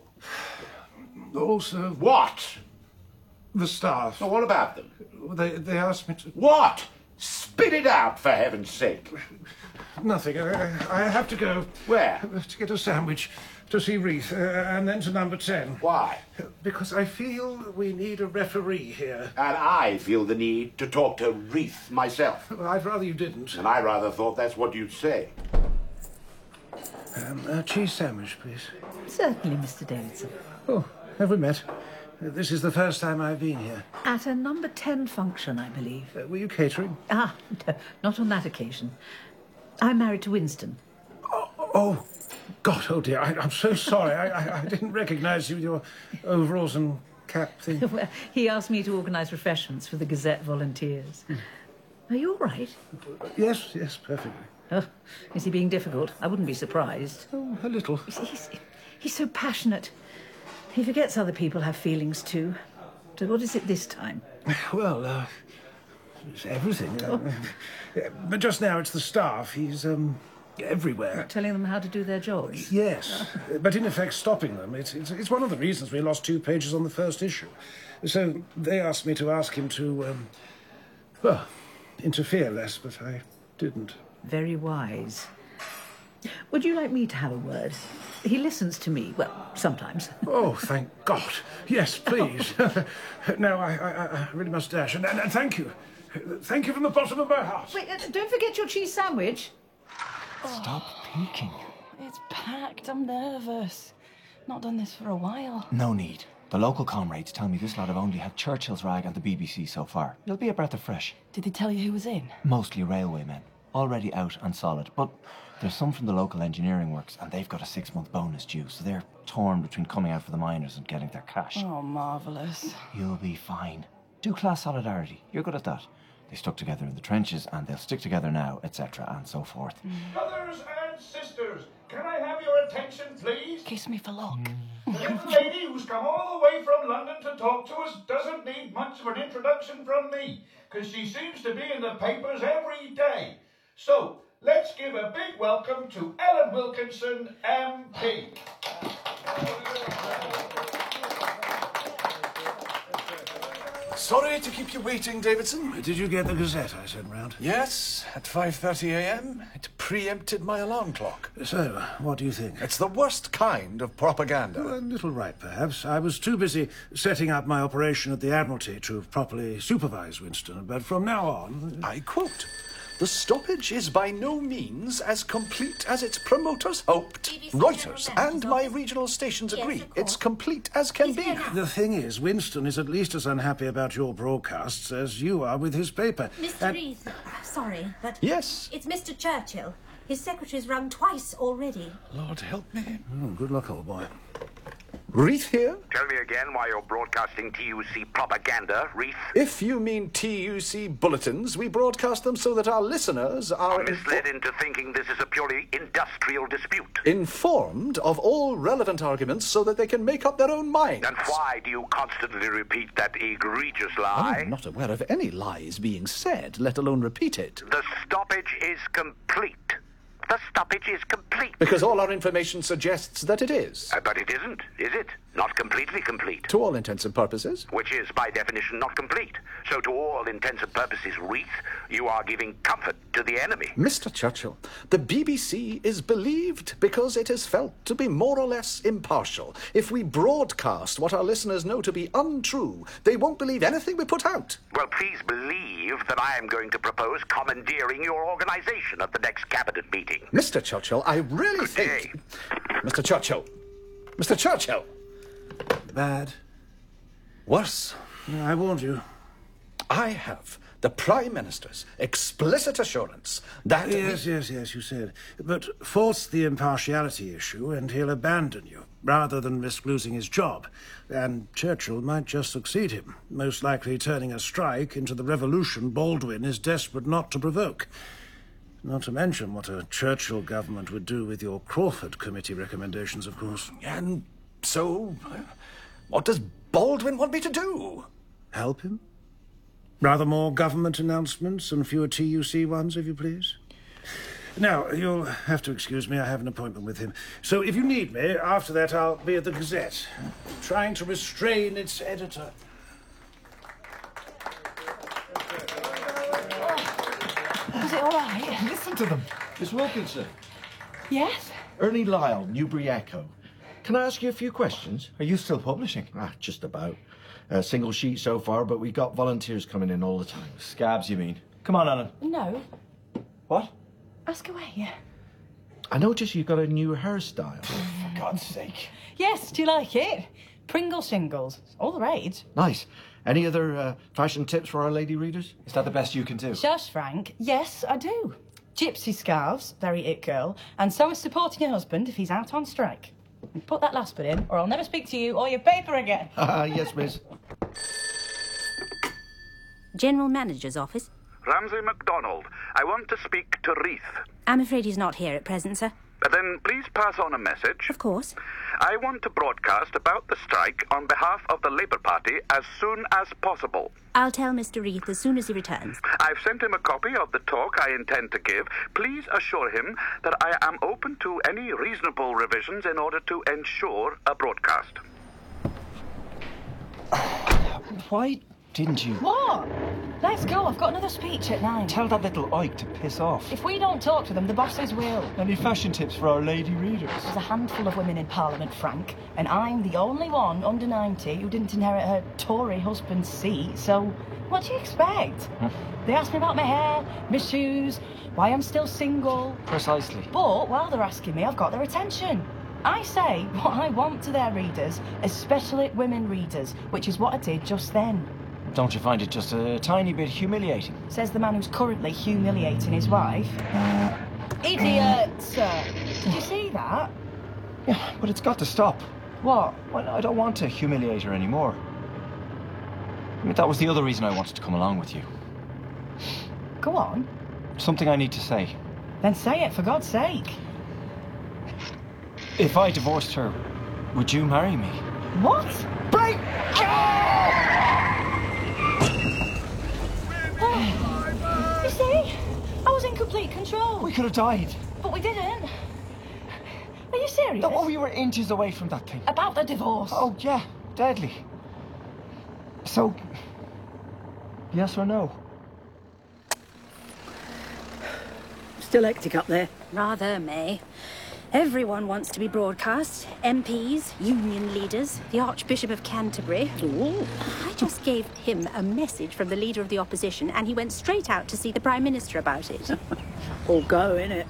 Also... What? The staff. Well, what about them? They, they asked me to... What? Spit it out, for heaven's sake. Nothing. I, I have to go. Where? To get a sandwich, to see Reith, uh, and then to number ten. Why? Because I feel we need a referee here. And I feel the need to talk to Reith myself. Well, I'd rather you didn't. And I rather thought that's what you'd say. Um, a cheese sandwich, please. Certainly, Mister Davidson. Oh, have we met? Uh, this is the first time I've been here. At a number ten function, I believe. Uh, were you catering? Ah, no, not on that occasion. I'm married to Winston. Oh, oh God, oh dear, I, I'm so sorry. I, I, I didn't recognise you with your overalls and cap thing. Well, he asked me to organise refreshments for the Gazette volunteers. Hmm. Are you all right? Yes, yes, perfectly. Oh, is he being difficult? I wouldn't be surprised. Oh, a little. He's, He's so passionate. He forgets other people have feelings too. So what is it this time? Well, uh, it's everything. Uh, but just now it's the staff. He's, um, everywhere. Telling them how to do their jobs? Yes, but in effect stopping them. It's, it's, it's one of the reasons we lost two pages on the first issue. So they asked me to ask him to, um, well, interfere less, but I didn't. Very wise. Would you like me to have a word? He listens to me, well, sometimes. Oh, thank God. Yes, please. Now, I, I, I really must dash. And, and, and thank you. Thank you from the bottom of my heart. Wait, uh, don't forget your cheese sandwich. Stop peeking. It's packed. I'm nervous. Not done this for a while. No need. The local comrades tell me this lot have only had Churchill's rag and the B B C so far. You'll be a breath of fresh. Did they tell you who was in? Mostly railway men. Already out and solid. But there's some from the local engineering works and they've got a six-month bonus due, so they're torn between coming out for the miners and getting their cash. Oh, marvellous. You'll be fine. Do class solidarity. You're good at that. They stuck together in the trenches and they'll stick together now, et cetera, and so forth. Brothers and sisters, can I have your attention, please? Kiss me for luck. The little lady who's come all the way from London to talk to us doesn't need much of an introduction from me, because she seems to be in the papers every day. So, let's give a big welcome to Ellen Wilkinson, M P. Sorry to keep you waiting, Davidson. Did you get the Gazette I sent round? Yes, at five thirty a m It preempted my alarm clock. So, what do you think? It's the worst kind of propaganda. Well, a little right, perhaps. I was too busy setting up my operation at the Admiralty to properly supervise Winston, but from now on... I quote, "The stoppage is by no means as complete as its promoters hoped. Reuters and my regional stations agree it's complete as can be." The thing is, Winston is at least as unhappy about your broadcasts as you are with his paper. Mister And- Reith, sorry, but... Yes? It's Mister Churchill. His secretary's rung twice already. Lord help me. Oh, good luck, old boy. Reith here? Tell me again why you're broadcasting T U C propaganda, Reith. If you mean T U C bulletins, we broadcast them so that our listeners are... Are misled into thinking this is a purely industrial dispute. informed of all relevant arguments so that they can make up their own minds. Then why do you constantly repeat that egregious lie? I'm not aware of any lies being said, let alone repeated. The stoppage is complete. The stoppage is complete. Because all our information suggests that it is. Uh, but it isn't, is it? Not completely complete. To all intents and purposes. Which is, by definition, not complete. So to all intents and purposes, Reith, you are giving comfort to the enemy. Mister Churchill, the B B C is believed because it is felt to be more or less impartial. If we broadcast what our listeners know to be untrue, they won't believe anything we put out. Well, please believe that I am going to propose commandeering your organization at the next cabinet meeting. Mister Churchill, I really Good think... day. Mister Churchill! Mister Churchill! Bad. Worse. I warned you. I have the Prime Minister's explicit assurance that... Yes, yes, yes, you said. But force the impartiality issue and he'll abandon you, rather than risk losing his job. And Churchill might just succeed him, most likely turning a strike into the revolution Baldwin is desperate not to provoke. Not to mention what a Churchill government would do with your Crawford Committee recommendations, of course. And so, what does Baldwin want me to do? Help him? Rather more government announcements and fewer T U C ones, if you please. Now, you'll have to excuse me, I have an appointment with him. So if you need me, after that I'll be at the Gazette, trying to restrain its editor. Was it all right? Listen to them. Miss Wilkinson. Yes? Ernie Lyle, Newbury Echo. Can I ask you a few questions? Are you still publishing? Ah, just about. A single sheet so far, but we got volunteers coming in all the time. Scabs, you mean? Come on, Alan. No. What? Ask away, yeah. I noticed you got a new hairstyle. For God's sake. Yes, do you like it? Pringle shingles. All the rage. Nice. Any other uh, fashion tips for our lady readers? Is that the best you can do? Shush, Frank. Yes, I do. Gypsy scarves, very it girl, and so is supporting your husband if he's out on strike. Put that last bit in, or I'll never speak to you or your paper again. Ah, yes, miss. General Manager's office. Ramsay MacDonald, I want to speak to Reith. I'm afraid he's not here at present, sir. Then please pass on a message. Of course. I want to broadcast about the strike on behalf of the Labour Party as soon as possible. I'll tell Mister Reith as soon as he returns. I've sent him a copy of the talk I intend to give. Please assure him that I am open to any reasonable revisions in order to ensure a broadcast. Why didn't you What? Let's go. I've got another speech at nine. tell that little Ike to piss off? If we don't talk to them, the bosses will. Any fashion tips for our lady readers? There's a handful of women in Parliament, Frank, and I'm the only one under ninety who didn't inherit her Tory husband's seat, so what do you expect? Huh? They ask me about my hair, my shoes, why I'm still single. Precisely. But while they're asking me, I've got their attention. I say what I want to their readers, especially women readers, which is what I did just then. Don't you find it just a tiny bit humiliating? Says the man who's currently humiliating his wife. Idiot, sir. Did you see that? Yeah, but it's got to stop. What? Well, I don't want to humiliate her anymore. I mean, that was the other reason I wanted to come along with you. Go on. Something I need to say. Then say it, for God's sake. If I divorced her, would you marry me? What? Break! Oh, you see? I was in complete control. We could have died. But we didn't. Are you serious? No, we were inches away from that thing. About the divorce? Oh, yeah. Deadly. So, yes or no? Still hectic up there? Rather, May. Everyone wants to be broadcast. M Ps, union leaders, the Archbishop of Canterbury. Ooh. I just gave him a message from the leader of the opposition, and he went straight out to see the Prime Minister about it. All go, innit?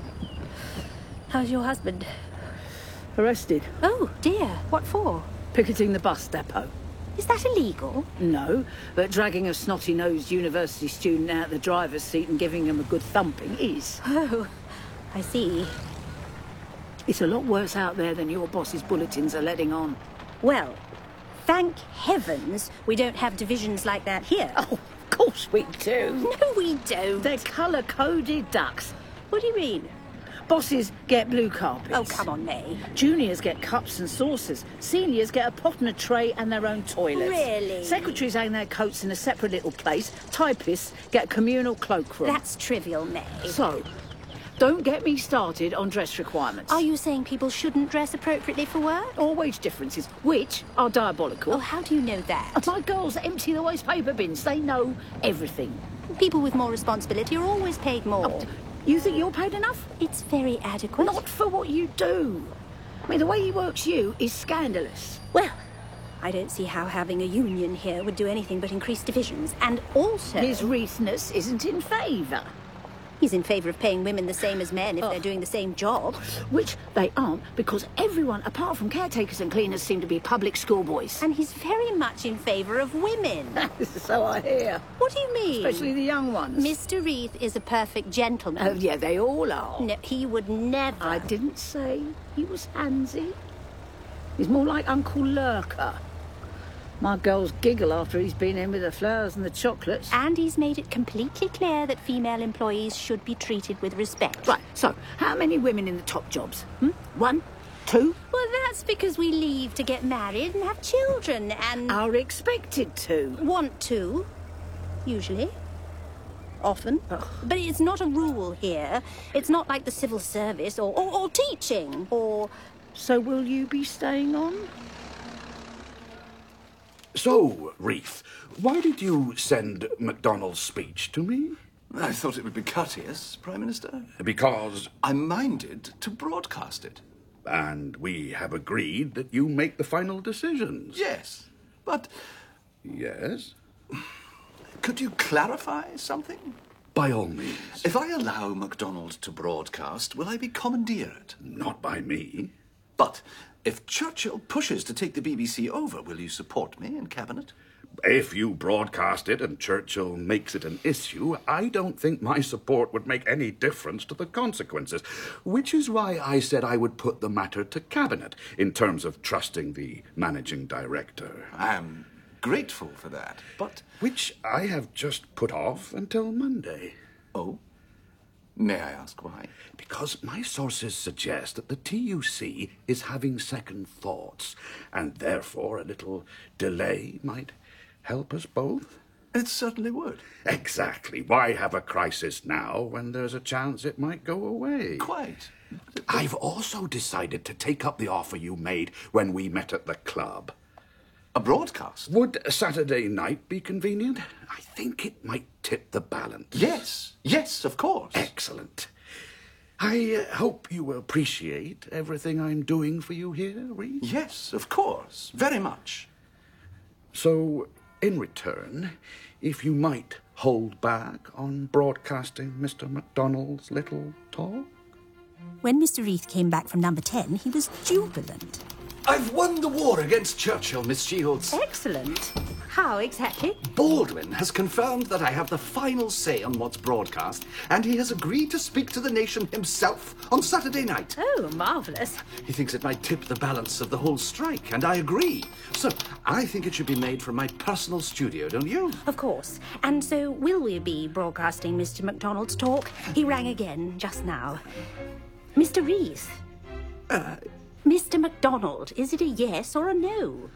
How's your husband? Arrested. Oh, dear. What for? Picketing the bus depot. Is that illegal? No, but dragging a snotty-nosed university student out the driver's seat and giving him a good thumping is. Oh, I see. It's a lot worse out there than your boss's bulletins are letting on. Well, thank heavens we don't have divisions like that here. Oh, of course we do. No, we don't. They're colour-coded ducks. What do you mean? Bosses get blue carpets. Oh, come on, May. Juniors get cups and saucers. Seniors get a pot and a tray and their own toilets. Really? Secretaries hang their coats in a separate little place. Typists get a communal cloakroom. That's trivial, May. So, don't get me started on dress requirements. Are you saying people shouldn't dress appropriately for work? Or wage differences, which are diabolical. Oh, how do you know that? My girls empty the waste paper bins. They know everything. People with more responsibility are always paid more. Oh, you think you're paid enough? It's very adequate. Not for what you do. I mean, the way he works you is scandalous. Well, I don't see how having a union here would do anything but increase divisions. And also... His Reithness isn't in favour. He's in favour of paying women the same as men if oh. they're doing the same job. Which they aren't, because everyone, apart from caretakers and cleaners, seem to be public schoolboys. And he's very much in favour of women. So I hear. What do you mean? Especially the young ones. Mister Reith is a perfect gentleman. Oh, yeah, they all are. No, he would never... I didn't say he was handsy. He's more like Uncle Lurker. My girls giggle after he's been in with the flowers and the chocolates. And he's made it completely clear that female employees should be treated with respect. Right, so how many women in the top jobs? Hmm? One? Two? Well, that's because we leave to get married and have children and... Are expected to. Want to, usually. Often. Ugh. But it's not a rule here. It's not like the civil service or, or, or teaching or... So will you be staying on? So, Reith, why did you send MacDonald's speech to me? I thought it would be courteous, Prime Minister. Because... I minded to broadcast it. And we have agreed that you make the final decisions. Yes, but... Yes? Could you clarify something? By all means. If I allow MacDonald to broadcast, will I be commandeered? Not by me. But if Churchill pushes to take the B B C over, will you support me in Cabinet? If you broadcast it and Churchill makes it an issue, I don't think my support would make any difference to the consequences, which is why I said I would put the matter to Cabinet in terms of trusting the managing director. I am grateful for that, but... Which I have just put off until Monday. Oh? May I ask why? Because my sources suggest that the T U C is having second thoughts, and therefore a little delay might help us both. It certainly would. Exactly. Why have a crisis now when there's a chance it might go away? Quite. I've also decided to take up the offer you made when we met at the club. A broadcast? Would Saturday night be convenient? I think it might tip the balance. Yes. Yes, of course. Excellent. I uh, hope you appreciate everything I'm doing for you here, Reed. Yes, of course. Very much. So, in return, if you might hold back on broadcasting Mister MacDonald's little talk? When Mister Reith came back from number ten, he was jubilant. I've won the war against Churchill, Miss Shields. Excellent. How exactly? Baldwin has confirmed that I have the final say on what's broadcast, and he has agreed to speak to the nation himself on Saturday night. Oh, marvellous. He thinks it might tip the balance of the whole strike, and I agree. So, I think it should be made from my personal studio, don't you? Of course. And so, will we be broadcasting Mister MacDonald's talk? He rang again just now. Mister Reith. Uh... Mister MacDonald, is it a yes or a no?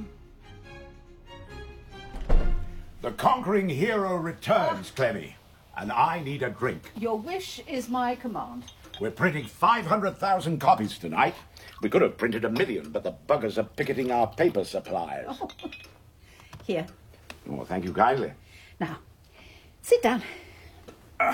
The conquering hero returns, Clemmy, and I need a drink. Your wish is my command. We're printing five hundred thousand copies tonight. We could have printed a million, but the buggers are picketing our paper supplies. Oh. Here. Oh, thank you kindly. Now, sit down. Uh,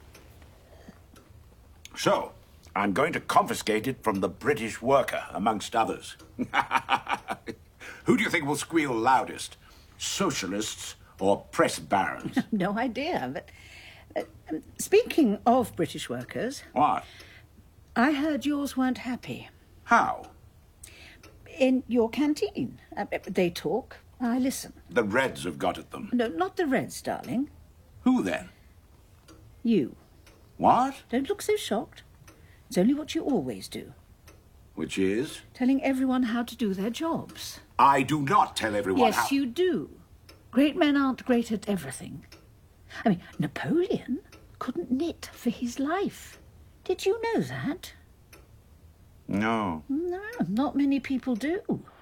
so, I'm going to confiscate it from the British worker, amongst others. Who do you think will squeal loudest? Socialists or press barons? No idea, but... Uh, um, speaking of British workers... What? I heard yours weren't happy. How? In your canteen. Uh, they talk, I listen. The Reds have got at them. No, not the Reds, darling. Who then? You. What? Don't look so shocked. It's only what you always do. Which is? Telling everyone how to do their jobs. I do not tell everyone yes, how... Yes, you do. Great men aren't great at everything. I mean, Napoleon couldn't knit for his life. Did you know that? No. No, not many people do.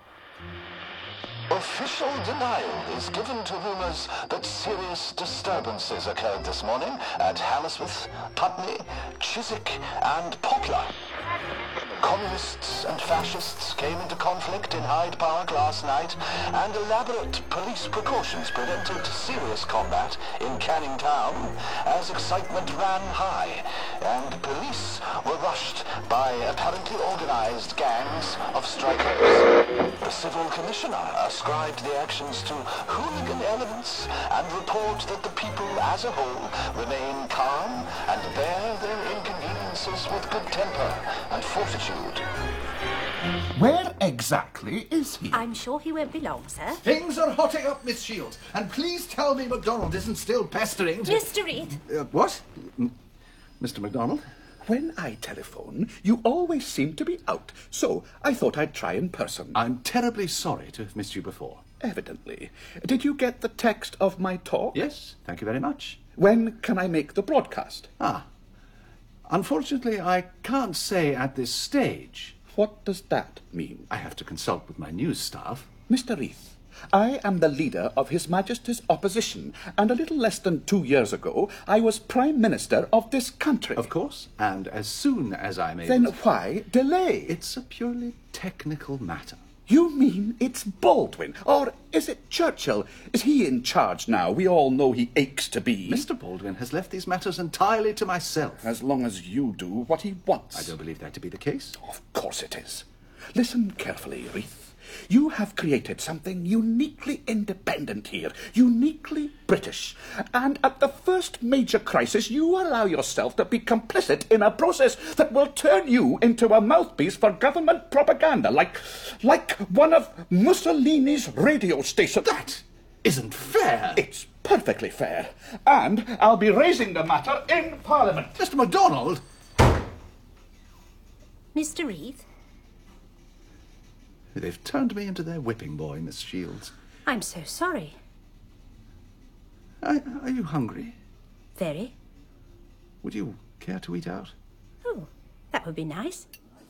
Official denial is given to rumours that serious disturbances occurred this morning at Hammersmith, Putney, Chiswick and Poplar. Communists and fascists came into conflict in Hyde Park last night, and elaborate police precautions prevented serious combat in Canning Town as excitement ran high, and police were rushed by apparently organised gangs of strikers. The Civil Commissioner ascribed the actions to hooligan elements and report that the people as a whole remain calm and bear their inconveniences with good temper and fortitude. Where exactly is he? I'm sure he won't be long, sir. Things are hotting up, Miss Shields, and please tell me MacDonald isn't still pestering to... Mister Reith! Uh, what? M- Mister MacDonald? When I telephone, you always seem to be out, so I thought I'd try in person. I'm terribly sorry to have missed you before. Evidently. Did you get the text of my talk? Yes, thank you very much. When can I make the broadcast? Ah. Unfortunately, I can't say at this stage. What does that mean? I have to consult with my news staff. Mister Reith, I am the leader of His Majesty's opposition, and a little less than two years ago, I was Prime Minister of this country. Of course, and as soon as I may... Then why delay? It's a purely technical matter. You mean it's Baldwin? Or is it Churchill? Is he in charge now? We all know he aches to be. Mister Baldwin has left these matters entirely to myself. As long as you do what he wants. I don't believe that to be the case. Of course it is. Listen carefully, Reith. You have created something uniquely independent here, uniquely British. And at the first major crisis, you allow yourself to be complicit in a process that will turn you into a mouthpiece for government propaganda, like, like one of Mussolini's radio stations. That isn't fair. It's perfectly fair. And I'll be raising the matter in Parliament. Mister MacDonald! Mister Reith? They've turned me into their whipping boy, Miss Shields. I'm so sorry. Are, are you hungry? Very. Would you Care to eat out? Oh, that would be nice.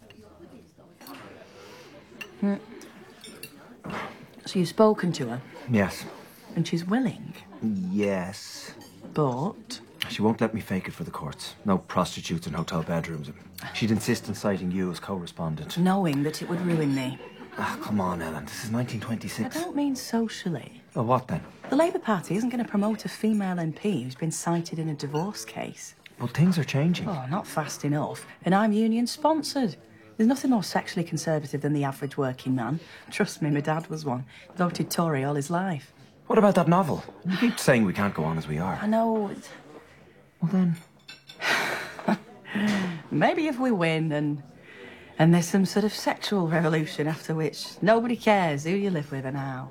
Hmm. So you've spoken to her? Yes. And she's willing? Yes. But? She won't let me fake it for the courts. No prostitutes in hotel bedrooms. She'd insist on citing you as co-respondent. Knowing that it would ruin me. Ah, come on, Ellen. This is nineteen twenty-six. I don't mean socially. Oh, what then? The Labour Party isn't going to promote a female M P who's been cited in a divorce case. Well, things are changing. Oh, not fast enough. And I'm union-sponsored. There's nothing more sexually conservative than the average working man. Trust me, my dad was one. Voted Tory all his life. What about that novel? You keep saying we can't go on as we are. I know. It's... Well, then... Maybe if we win and... and there's some sort of sexual revolution after which nobody cares who you live with and how.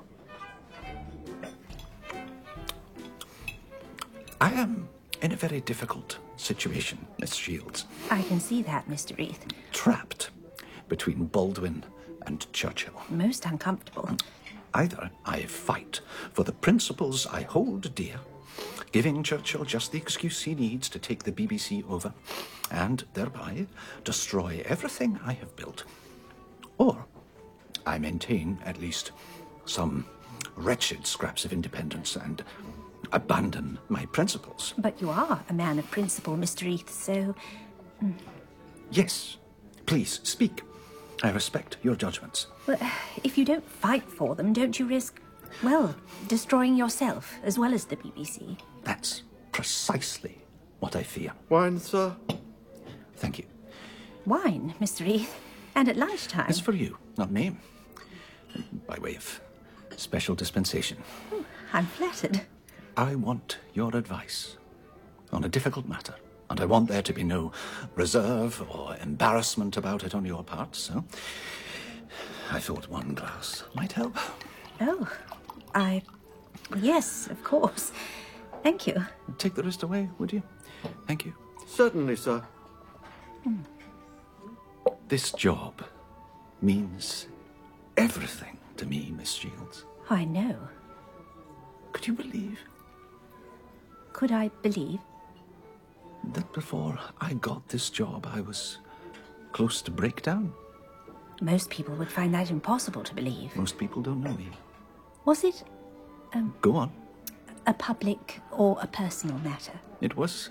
I am in a very difficult situation, Miss Shields. I can see that, Mister Reith. Trapped between Baldwin and Churchill. Most uncomfortable. Either I fight for the principles I hold dear, giving Churchill just the excuse he needs to take the B B C over, and thereby destroy everything I have built. Or I maintain at least some wretched scraps of independence and abandon my principles. But you are a man of principle, Mister Reith, so... Mm. Yes, please, speak. I respect your judgments. Well, if you don't fight for them, don't you risk, well, destroying yourself as well as the B B C? That's precisely what I fear. Wine, sir? Thank you. Wine, Mister Reith, and at lunchtime. It's for you, not me. By way of special dispensation. Oh, I'm flattered. I want your advice on a difficult matter, and I want there to be no reserve or embarrassment about it on your part, so I thought one glass might help. Oh, I... yes, of course. Thank you. Take the rest away, would you? Thank you. Certainly, sir. Hmm. This job means everything to me, Miss Shields. I know. Could you believe Could I believe? that before I got this job, I was close to breakdown? Most people would find that impossible to believe. Most people don't know me. Was it um, Go on. a public or a personal matter? It was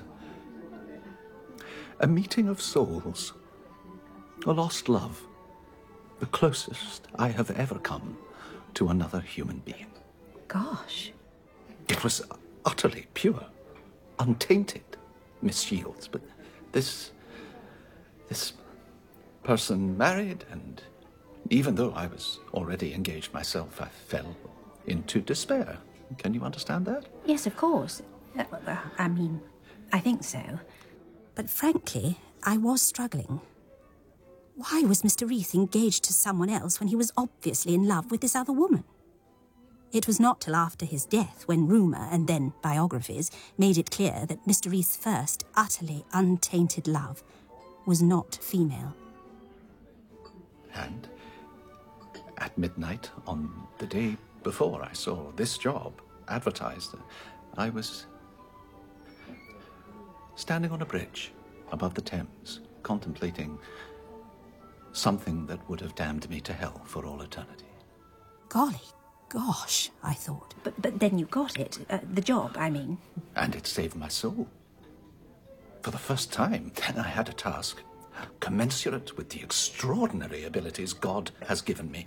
a meeting of souls, a lost love, the closest I have ever come to another human being. Gosh. It was utterly pure, untainted, Miss Shields, but this, this person married, and even though I was already engaged myself, I fell into despair. Can you understand that? Yes, of course. Uh, uh, I mean, I think so. But frankly, I was struggling. Why was Mister Reith engaged to someone else when he was obviously in love with this other woman? It was not till after his death, when rumour and then biographies made it clear that Mister Reith's first, utterly untainted love was not female. And at midnight on the day before I saw this job advertised, I was standing on a bridge above the Thames, contemplating something that would have damned me to hell for all eternity. Golly gosh, I thought. But, but then you got it. Uh, the job, I mean. And it saved my soul. For the first time, I had a task commensurate with the extraordinary abilities God has given me.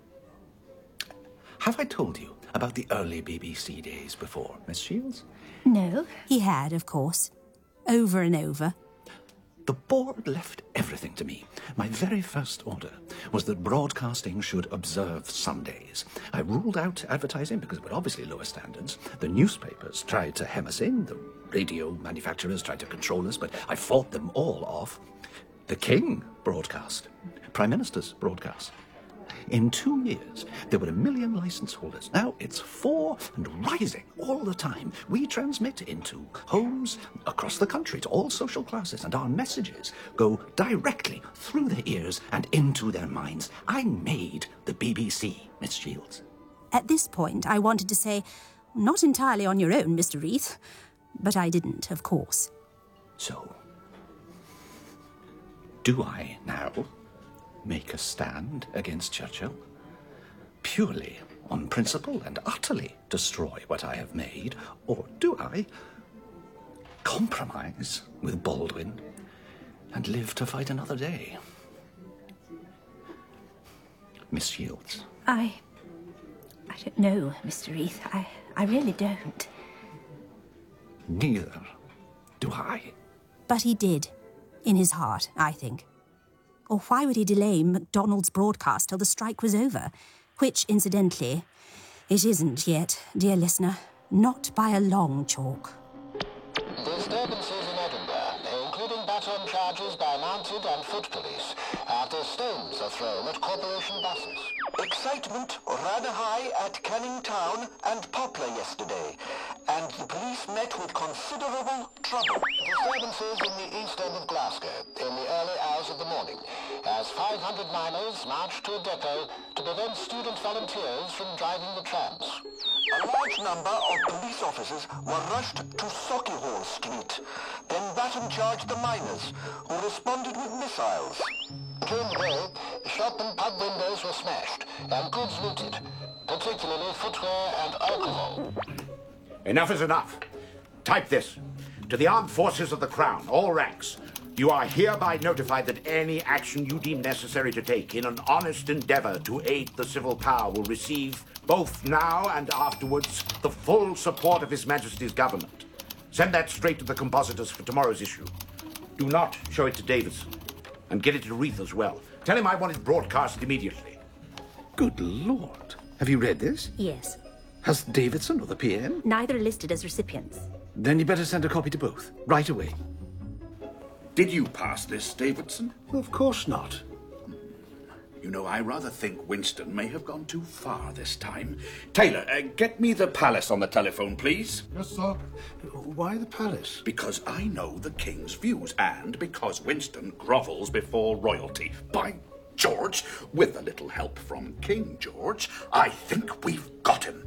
Have I told you about the early B B C days before, Miss Shields? No. He had, of course. Over and over. The board left everything to me. My very first order was that broadcasting should observe Sundays. I ruled out advertising because it were obviously lower standards. The newspapers tried to hem us in. The radio manufacturers tried to control us, but I fought them all off. The King broadcast. Prime Minister's broadcast. In two years, there were a million license holders. Now it's four and rising all the time. We transmit into homes across the country to all social classes, and our messages go directly through their ears and into their minds. I made the B B C, Miss Shields. At this point, I wanted to say, not entirely on your own, Mister Reith. But I didn't, of course. So, Do I now make a stand against Churchill? Purely on principle and utterly destroy what I have made? Or do I compromise with Baldwin and live to fight another day? Miss Shields. I... I don't know, Mister Reith. I, I really don't. Neither do I. But he did. In his heart, I think. Or why would he delay MacDonald's broadcast till the strike was over? Which, incidentally, it isn't yet, dear listener. Not by a long chalk. Disturbances in Edinburgh, including baton charges by mounted and foot police, after stones are thrown at corporation buses. Excitement ran high at Canning Town and Poplar yesterday, and the police met with considerable trouble. Disturbances in the east end of Glasgow in the early hours of the morning, as five hundred miners marched to a depot to prevent student volunteers from driving the trams. A large number of police officers were rushed to Sauchiehall Street, then baton charged the miners, who responded with missiles. During the day, shop and pub windows were smashed and goods looted, particularly footwear and alcohol. Enough is enough. Type this. To the armed forces of the Crown, all ranks, you are hereby notified that any action you deem necessary to take in an honest endeavor to aid the civil power will receive, both now and afterwards, the full support of His Majesty's government. Send that straight to the compositors for tomorrow's issue. Do not show it to Davidson. And get it to Reith as well. Tell him I want it broadcast immediately. Good Lord. Have you read this? Yes. Has Davidson or the P M? Neither are listed as recipients. Then you better send a copy to both, right away. Did you pass this, Davidson? Of course not. You know, I rather think Winston may have gone too far this time. Taylor, uh, get me the palace on the telephone, please. Yes, sir. Why the palace? Because I know the king's views, and because Winston grovels before royalty. By George, with a little help from King George, I think we've got him.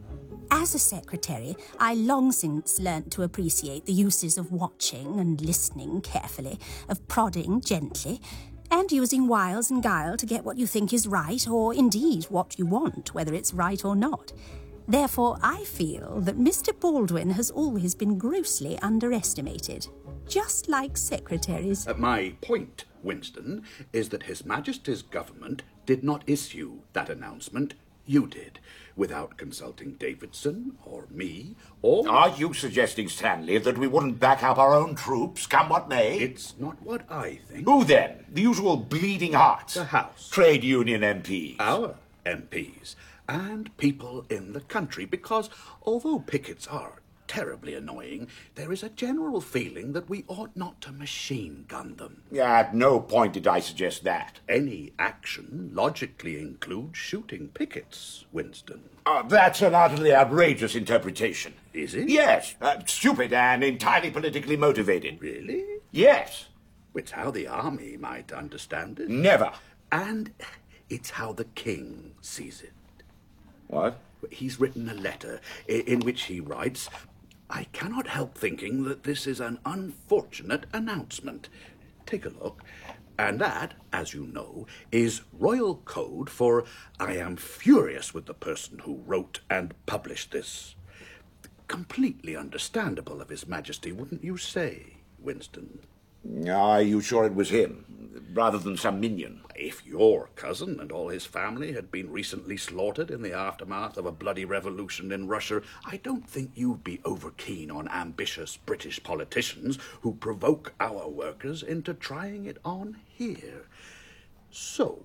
As a secretary, I long since learnt to appreciate the uses of watching and listening carefully, of prodding gently, and using wiles and guile to get what you think is right, or indeed what you want, whether it's right or not. Therefore, I feel that Mister Baldwin has always been grossly underestimated, just like secretaries. Uh, my point, Winston, is that His Majesty's government did not issue that announcement. You did, without consulting Davidson or me or... Are you suggesting, Stanley, that we wouldn't back up our own troops, come what may? It's not what I think. Who then? The usual bleeding hearts? The House. Trade union M Ps. Our M Ps. And people in the country, because although pickets are terribly annoying, there is a general feeling that we ought not to machine gun them. At no point did I suggest that. Any action logically includes shooting pickets, Winston. Uh, that's an utterly outrageous interpretation. Is it? Yes. Uh, stupid and entirely politically motivated. Really? Yes. It's how the army might understand it. Never. And it's how the king sees it. What? He's written a letter in which he writes, I cannot help thinking that this is an unfortunate announcement. Take a look. And that, as you know, is royal code for I am furious with the person who wrote and published this. Completely understandable of His Majesty, wouldn't you say, Winston? Are you sure it was him, rather than some minion? If your cousin and all his family had been recently slaughtered in the aftermath of a bloody revolution in Russia, I don't think you'd be over keen on ambitious British politicians who provoke our workers into trying it on here. So...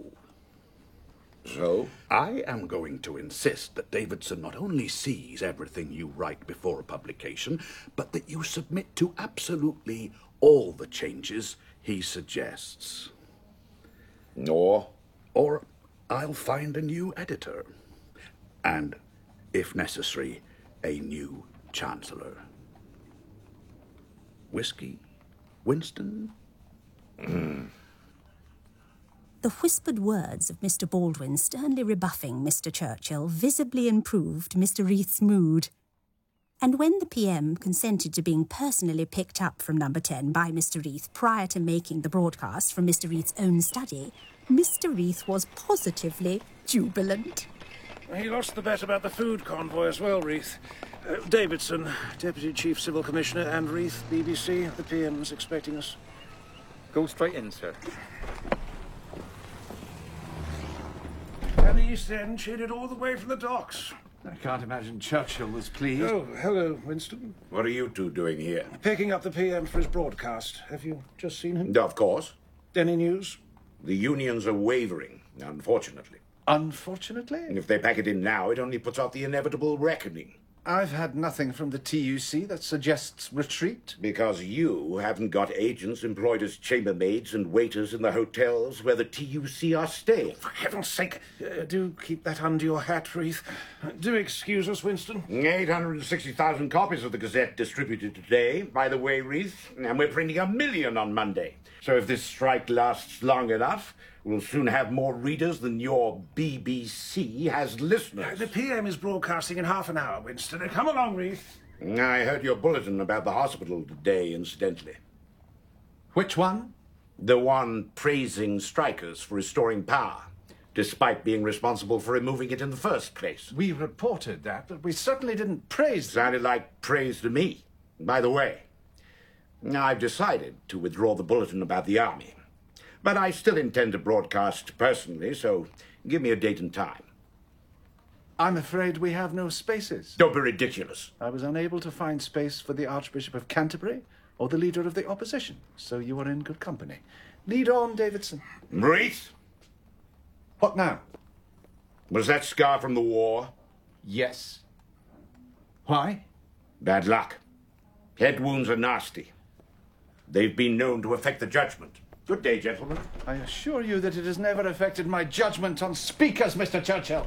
So? I am going to insist that Davidson not only sees everything you write before a publication, but that you submit to absolutely all the changes he suggests. Or? Or I'll find a new editor. And, if necessary, a new chancellor. Whiskey? Winston? Mm. The whispered words of Mister Baldwin sternly rebuffing Mister Churchill visibly improved Mister Reith's mood. And when the P M consented to being personally picked up from number ten by Mister Reith prior to making the broadcast from Mister Reith's own study, Mister Reith was positively jubilant. He lost the bet about the food convoy as well, Reith. Uh, Davidson, Deputy Chief Civil Commissioner, and Reith, B B C. The P M's expecting us. Go straight in, sir. And the East End cheered all the way from the docks. I can't imagine Churchill was pleased. Oh, hello, Winston. What are you two doing here? Picking up the P M for his broadcast. Have you just seen him? Of course. Any news? The unions are wavering, unfortunately. Unfortunately? And if they pack it in now, it only puts off the inevitable reckoning. I've had nothing from the T U C that suggests retreat. Because you haven't got agents employed as chambermaids and waiters in the hotels where the T U C are staying. For heaven's sake, uh, do keep that under your hat, Reith. Uh, do excuse us, Winston. eight hundred sixty thousand copies of the Gazette distributed today, by the way, Reith. And we're printing a million on Monday. So if this strike lasts long enough, we'll soon have more readers than your B B C has listeners. The P M is broadcasting in half an hour, Winston. Come along, Reith. I heard your bulletin about the hospital today, incidentally. Which one? The one praising strikers for restoring power, despite being responsible for removing it in the first place. We reported that, but we certainly didn't praise them. Sounded like praise to me. By the way, I've decided to withdraw the bulletin about the army. But I still intend to broadcast personally, so give me a date and time. I'm afraid we have no spaces. Don't be ridiculous. I was unable to find space for the Archbishop of Canterbury or the Leader of the Opposition, so you are in good company. Lead on, Davidson. Reith? What now? Was that scar from the war? Yes. Why? Bad luck. Head wounds are nasty. They've been known to affect the judgment. Good day, gentlemen. I assure you that it has never affected my judgment on speakers, Mister Churchill.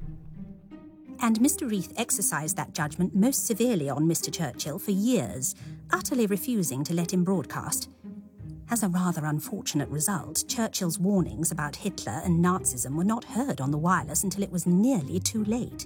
And Mister Reith exercised that judgment most severely on Mister Churchill for years, utterly refusing to let him broadcast. As a rather unfortunate result, Churchill's warnings about Hitler and Nazism were not heard on the wireless until it was nearly too late.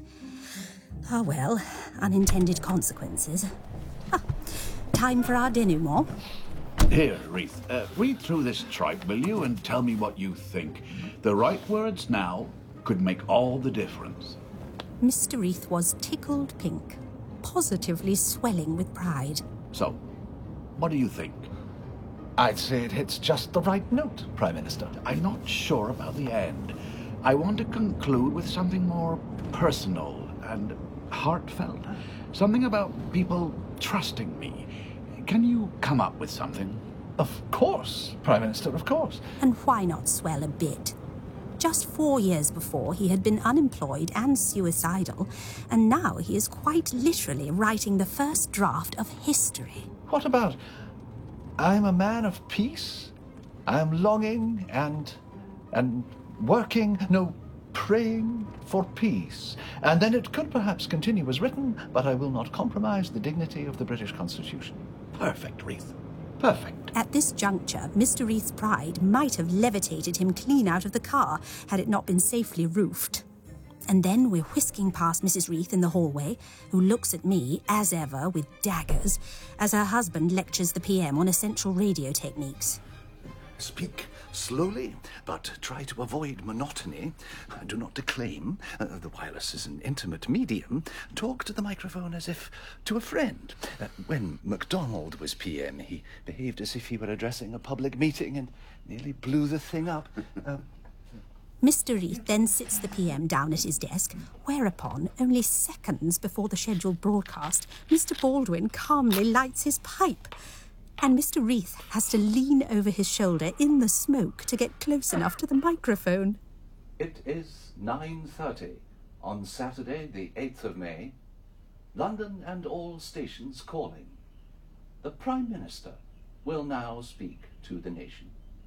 Ah, well, unintended consequences. Ah, time for our denouement. Here, Reith, uh, read through this tripe, will you, and tell me what you think. The right words now could make all the difference. Mister Reith was tickled pink, positively swelling with pride. So, what do you think? I'd say it hits just the right note, Prime Minister. I'm not sure about the end. I want to conclude with something more personal and heartfelt. Something about people trusting me. Can you come up with something? Of course, Prime Minister, of course. And why not swell a bit? Just four years before, he had been unemployed and suicidal, and now he is quite literally writing the first draft of history. What about, I'm a man of peace, I'm longing and, and working, no, praying for peace. And then it could perhaps continue as written, but I will not compromise the dignity of the British Constitution. Perfect, Reith. Perfect. At this juncture, Mister Reith's pride might have levitated him clean out of the car had it not been safely roofed. And then we're whisking past Missus Reith in the hallway, who looks at me, as ever, with daggers, as her husband lectures the P M on essential radio techniques. Speak slowly, but try to avoid monotony. Do not declaim. Uh, the wireless is an intimate medium. Talk to the microphone as if to a friend. Uh, when MacDonald was P M, he behaved as if he were addressing a public meeting and nearly blew the thing up. Uh, Mister Reith then sits the P M down at his desk, whereupon, only seconds before the scheduled broadcast, Mister Baldwin calmly lights his pipe. And Mister Reith has to lean over his shoulder in the smoke to get close enough to the microphone. It is nine thirty on Saturday, the eighth of May. London and all stations calling. The Prime Minister will now speak to the nation.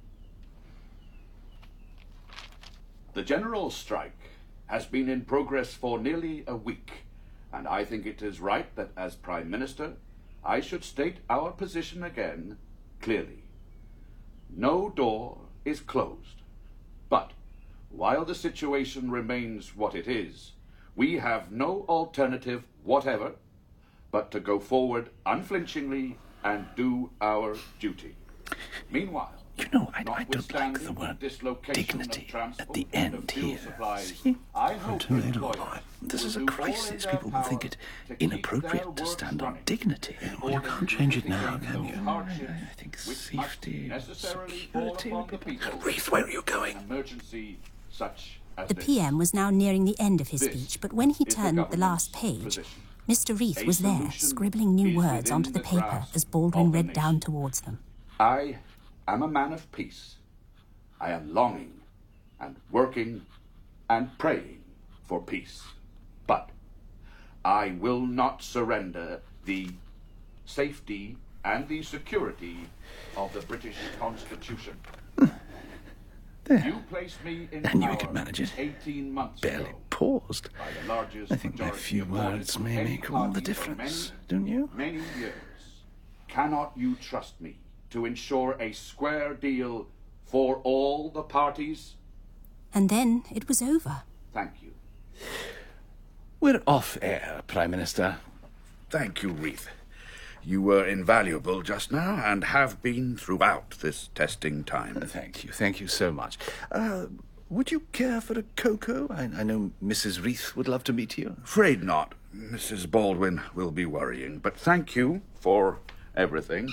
The general strike has been in progress for nearly a week, and I think it is right that as Prime Minister, I should state our position again clearly. No door is closed, but while the situation remains what it is, we have no alternative whatever but to go forward unflinchingly and do our duty. Meanwhile, You know, I, I don't like the word dignity at the end here. See? I'm too late on that. This is a crisis. People will think it inappropriate to stand on dignity. Well, you can't change it now, can you? I think safety, security would be better. Reith, where are you going? Emergency such as The P M was now nearing the end of his speech, but when he turned the last page, Mister Reith was there, scribbling new words onto the paper as Baldwin read down towards them. I am a man of peace. I am longing and working and praying for peace. But I will not surrender the safety and the security of the British Constitution. There. You placed me in I knew power we could manage it. eighteen months Barely ago paused. by the largest I think my majority few awarded words to may any make all the party for difference, many, don't you? Many years. Cannot you trust me to ensure a square deal for all the parties? And then it was over. Thank you. We're off air, Prime Minister. Thank you, Reith. You were invaluable just now and have been throughout this testing time. Thank you, thank you so much. Uh, would you care for a cocoa? I, I know Missus Reith would love to meet you. Afraid not. Missus Baldwin will be worrying, but thank you for everything.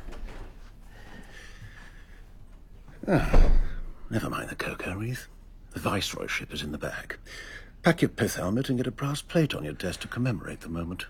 Ah, never mind the cocoa, Reith. The Viceroyship is in the bag. Pack your pith helmet and get a brass plate on your desk to commemorate the moment.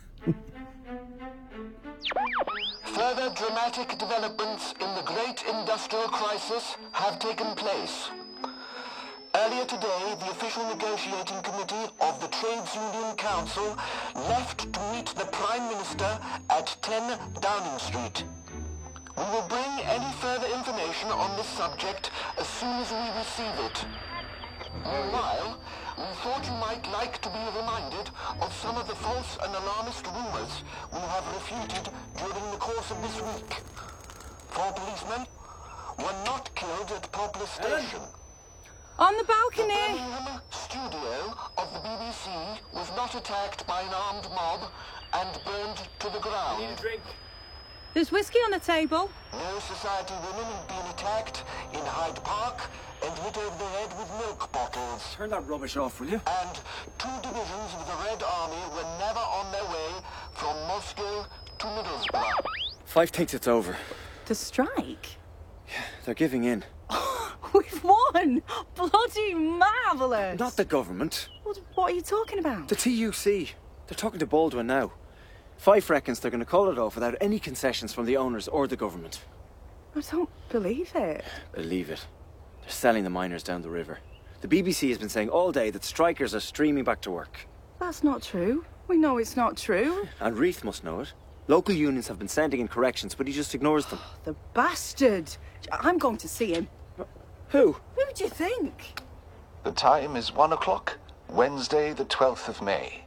Further dramatic developments in the great industrial crisis have taken place. Earlier today, the official negotiating committee of the Trades Union Council left to meet the Prime Minister at ten Downing Street. We will bring any further information on this subject as soon as we receive it. Meanwhile, we thought you might like to be reminded of some of the false and alarmist rumours we have refuted during the course of this week. Four policemen were not killed at Poplar Station. On the The balcony! Birmingham studio of the B B C was not attacked by an armed mob and burned to the ground. Need a drink? There's whiskey on the table. No society women have been attacked in Hyde Park and hit over the head with milk bottles. Turn that rubbish off, will you? And two divisions of the Red Army were never on their way from Moscow to Middlesbrough. Five thinks it's over. The strike? They're giving in. We've won! Bloody marvellous! Not the government. What, what are you talking about? The T U C. They're talking to Baldwin now. Fife reckons they're going to call it off without any concessions from the owners or the government. I don't believe it. Believe it. They're selling the miners down the river. The B B C has been saying all day that strikers are streaming back to work. That's not true. We know it's not true. And Reith must know it. Local unions have been sending in corrections, but he just ignores them. The bastard! I'm going to see him. Who? Who do you think? The time is one o'clock, Wednesday the twelfth of May.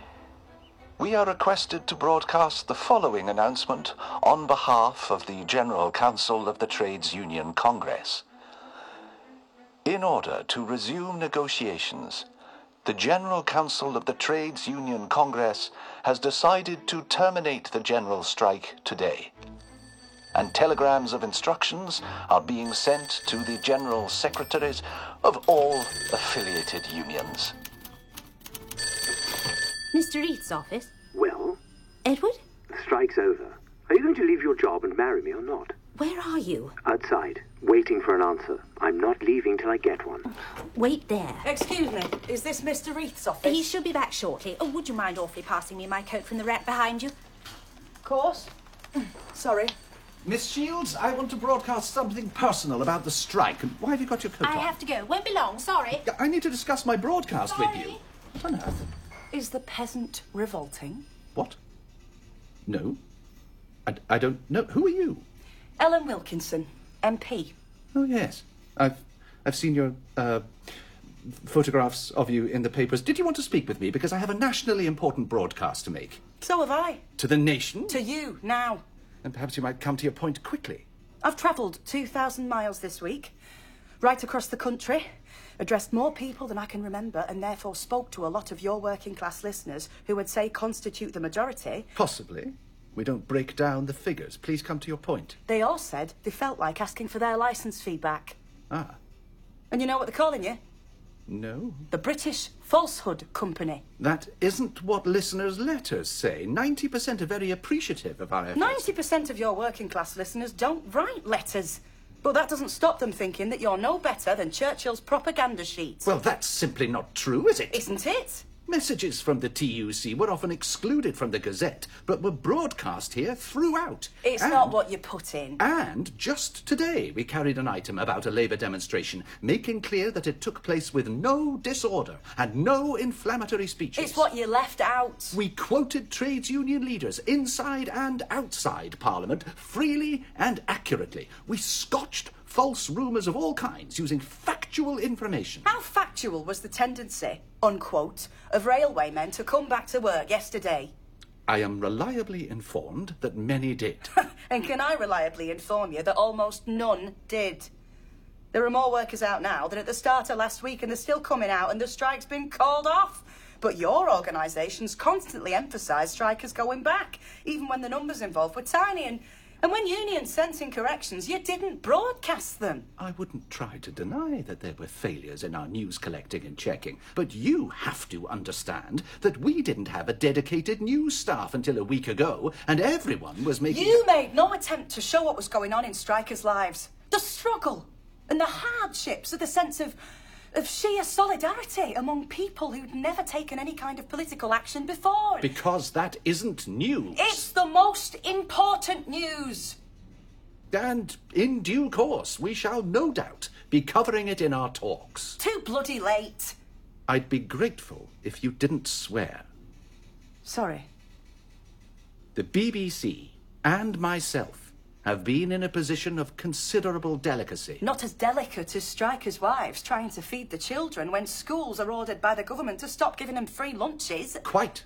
We are requested to broadcast the following announcement on behalf of the General Council of the Trades Union Congress. In order to resume negotiations, the General Council of the Trades Union Congress has decided to terminate the general strike today, and telegrams of instructions are being sent to the General Secretaries of all affiliated unions. Mister Reith's office? Well? Edward? The strike's over. Are you going to leave your job and marry me or not? Where are you? Outside, waiting for an answer. I'm not leaving till I get one. Wait there. Excuse me, is this Mister Reith's office? He should be back shortly. Oh, would you mind awfully passing me my coat from the rack behind you? Of course. Sorry. Miss Shields, I want to broadcast something personal about the strike. And why have you got your coat I on? have to go. Won't be long, sorry. I need to discuss my broadcast Sorry. with you. What on earth? Is the peasant revolting? What? No. I, I don't know. Who are you? Ellen Wilkinson, M P. Oh, yes. I've I've seen your uh, photographs of you in the papers. Did you want to speak with me? Because I have a nationally important broadcast to make. So have I. To the nation? To you, now. And perhaps you might come to your point quickly. I've travelled two thousand miles this week, right across the country, addressed more people than I can remember and therefore spoke to a lot of your working-class listeners who would say constitute the majority. Possibly. We don't break down the figures. Please come to your point. They all said they felt like asking for their licence fee back. Ah. And you know what they're calling you? No. The British Falsehood Company. That isn't what listeners' letters say. ninety percent are very appreciative of our efforts. ninety percent of your working-class listeners don't write letters. But that doesn't stop them thinking that you're no better than Churchill's propaganda sheet. Well, that's simply not true, is it? Isn't it? Messages from the T U C were often excluded from the Gazette, but were broadcast here throughout. It's and, not what you put in. And just today we carried an item about a Labour demonstration, making clear that it took place with no disorder and no inflammatory speeches. It's what you left out. We quoted trades union leaders inside and outside Parliament freely and accurately. We scotched false rumours of all kinds using factual information. How factual was the tendency, unquote, of railwaymen to come back to work yesterday? I am reliably informed that many did. And can I reliably inform you that almost none did? There are more workers out now than at the start of last week, and they're still coming out, and the strike's been called off. But your organisations constantly emphasise strikers going back, even when the numbers involved were tiny, and And when unions sent in corrections, you didn't broadcast them. I wouldn't try to deny that there were failures in our news collecting and checking, but you have to understand that we didn't have a dedicated news staff until a week ago, and everyone was making... You made no attempt to show what was going on in strikers' lives. The struggle and the hardships of the sense of... of sheer solidarity among people who'd never taken any kind of political action before. Because that isn't news. It's the most important news. And in due course, we shall no doubt be covering it in our talks. Too bloody late. I'd be grateful if you didn't swear. Sorry. The B B C and myself have been in a position of considerable delicacy. Not as delicate as strikers' wives trying to feed the children when schools are ordered by the government to stop giving them free lunches. Quite.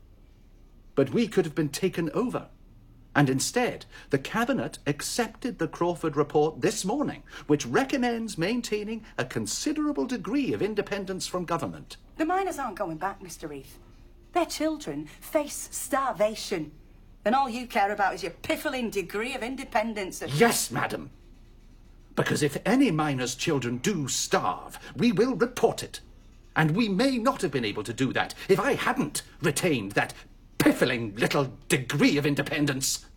But we could have been taken over. And instead, the Cabinet accepted the Crawford report this morning, which recommends maintaining a considerable degree of independence from government. The miners aren't going back, Mister Reith. Their children face starvation. And all you care about is your piffling degree of independence. And... Yes, madam. Because if any miner's children do starve, we will report it. And we may not have been able to do that if I hadn't retained that piffling little degree of independence.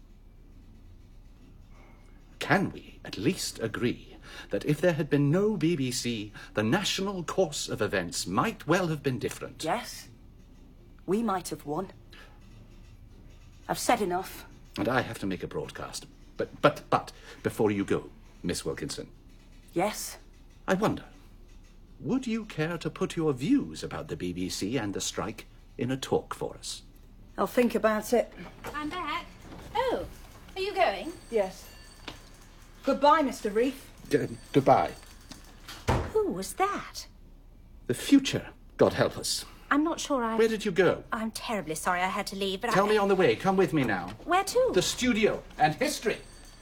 Can we at least agree that if there had been no B B C, the national course of events might well have been different? Yes. We might have won. I've said enough. And I have to make a broadcast. But, but, but, before you go, Miss Wilkinson. Yes? I wonder, would you care to put your views about the B B C and the strike in a talk for us? I'll think about it. I'm back. Oh, are you going? Yes. Goodbye, Mister Reith. D- goodbye. Who was that? The future, God help us. I'm not sure I... Where did you go? I'm terribly sorry I had to leave, but Tell I... me on the way. Come with me now. Where to? The studio and history.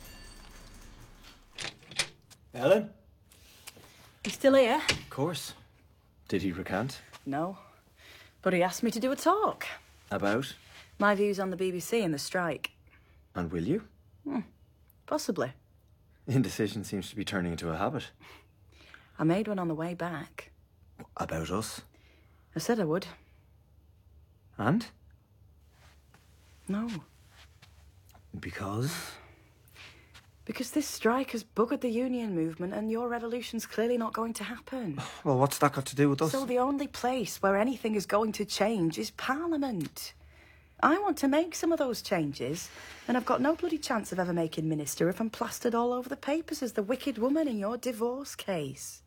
Ellen? You still here? Of course. Did he recant? No. But he asked me to do a talk. About? My views on the B B C and the strike. And will you? Hmm. Possibly. Indecision seems to be turning into a habit. I made one on the way back. About us? I said I would. And? No. Because? Because this strike has buggered the union movement and your revolution's clearly not going to happen. Well, what's that got to do with us? So the only place where anything is going to change is Parliament. I want to make some of those changes, and I've got no bloody chance of ever making minister if I'm plastered all over the papers as the wicked woman in your divorce case.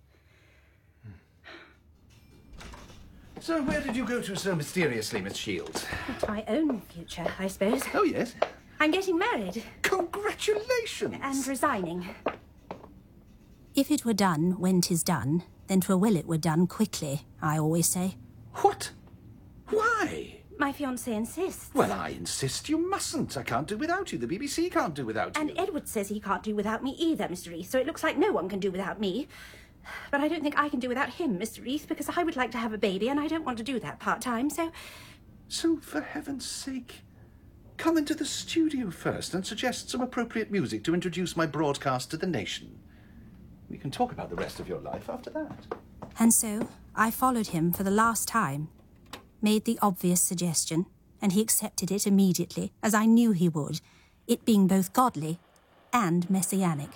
So where did you go to so mysteriously, Miss Shields? Into my own future, I suppose. Oh, yes. I'm getting married. Congratulations! And resigning. If it were done when 'tis done, then 'twere well it were done quickly, I always say. What? Why? My fiancé insists. Well, I insist you mustn't. I can't do without you. The B B C can't do without you. And Edward says he can't do without me either, Mister Reith, so it looks like no one can do without me. But I don't think I can do without him, Mister Reith, because I would like to have a baby, and I don't want to do that part-time, so... So, for heaven's sake, come into the studio first and suggest some appropriate music to introduce my broadcast to the nation. We can talk about the rest of your life after that. And so, I followed him for the last time, made the obvious suggestion, and he accepted it immediately, as I knew he would, it being both godly and messianic.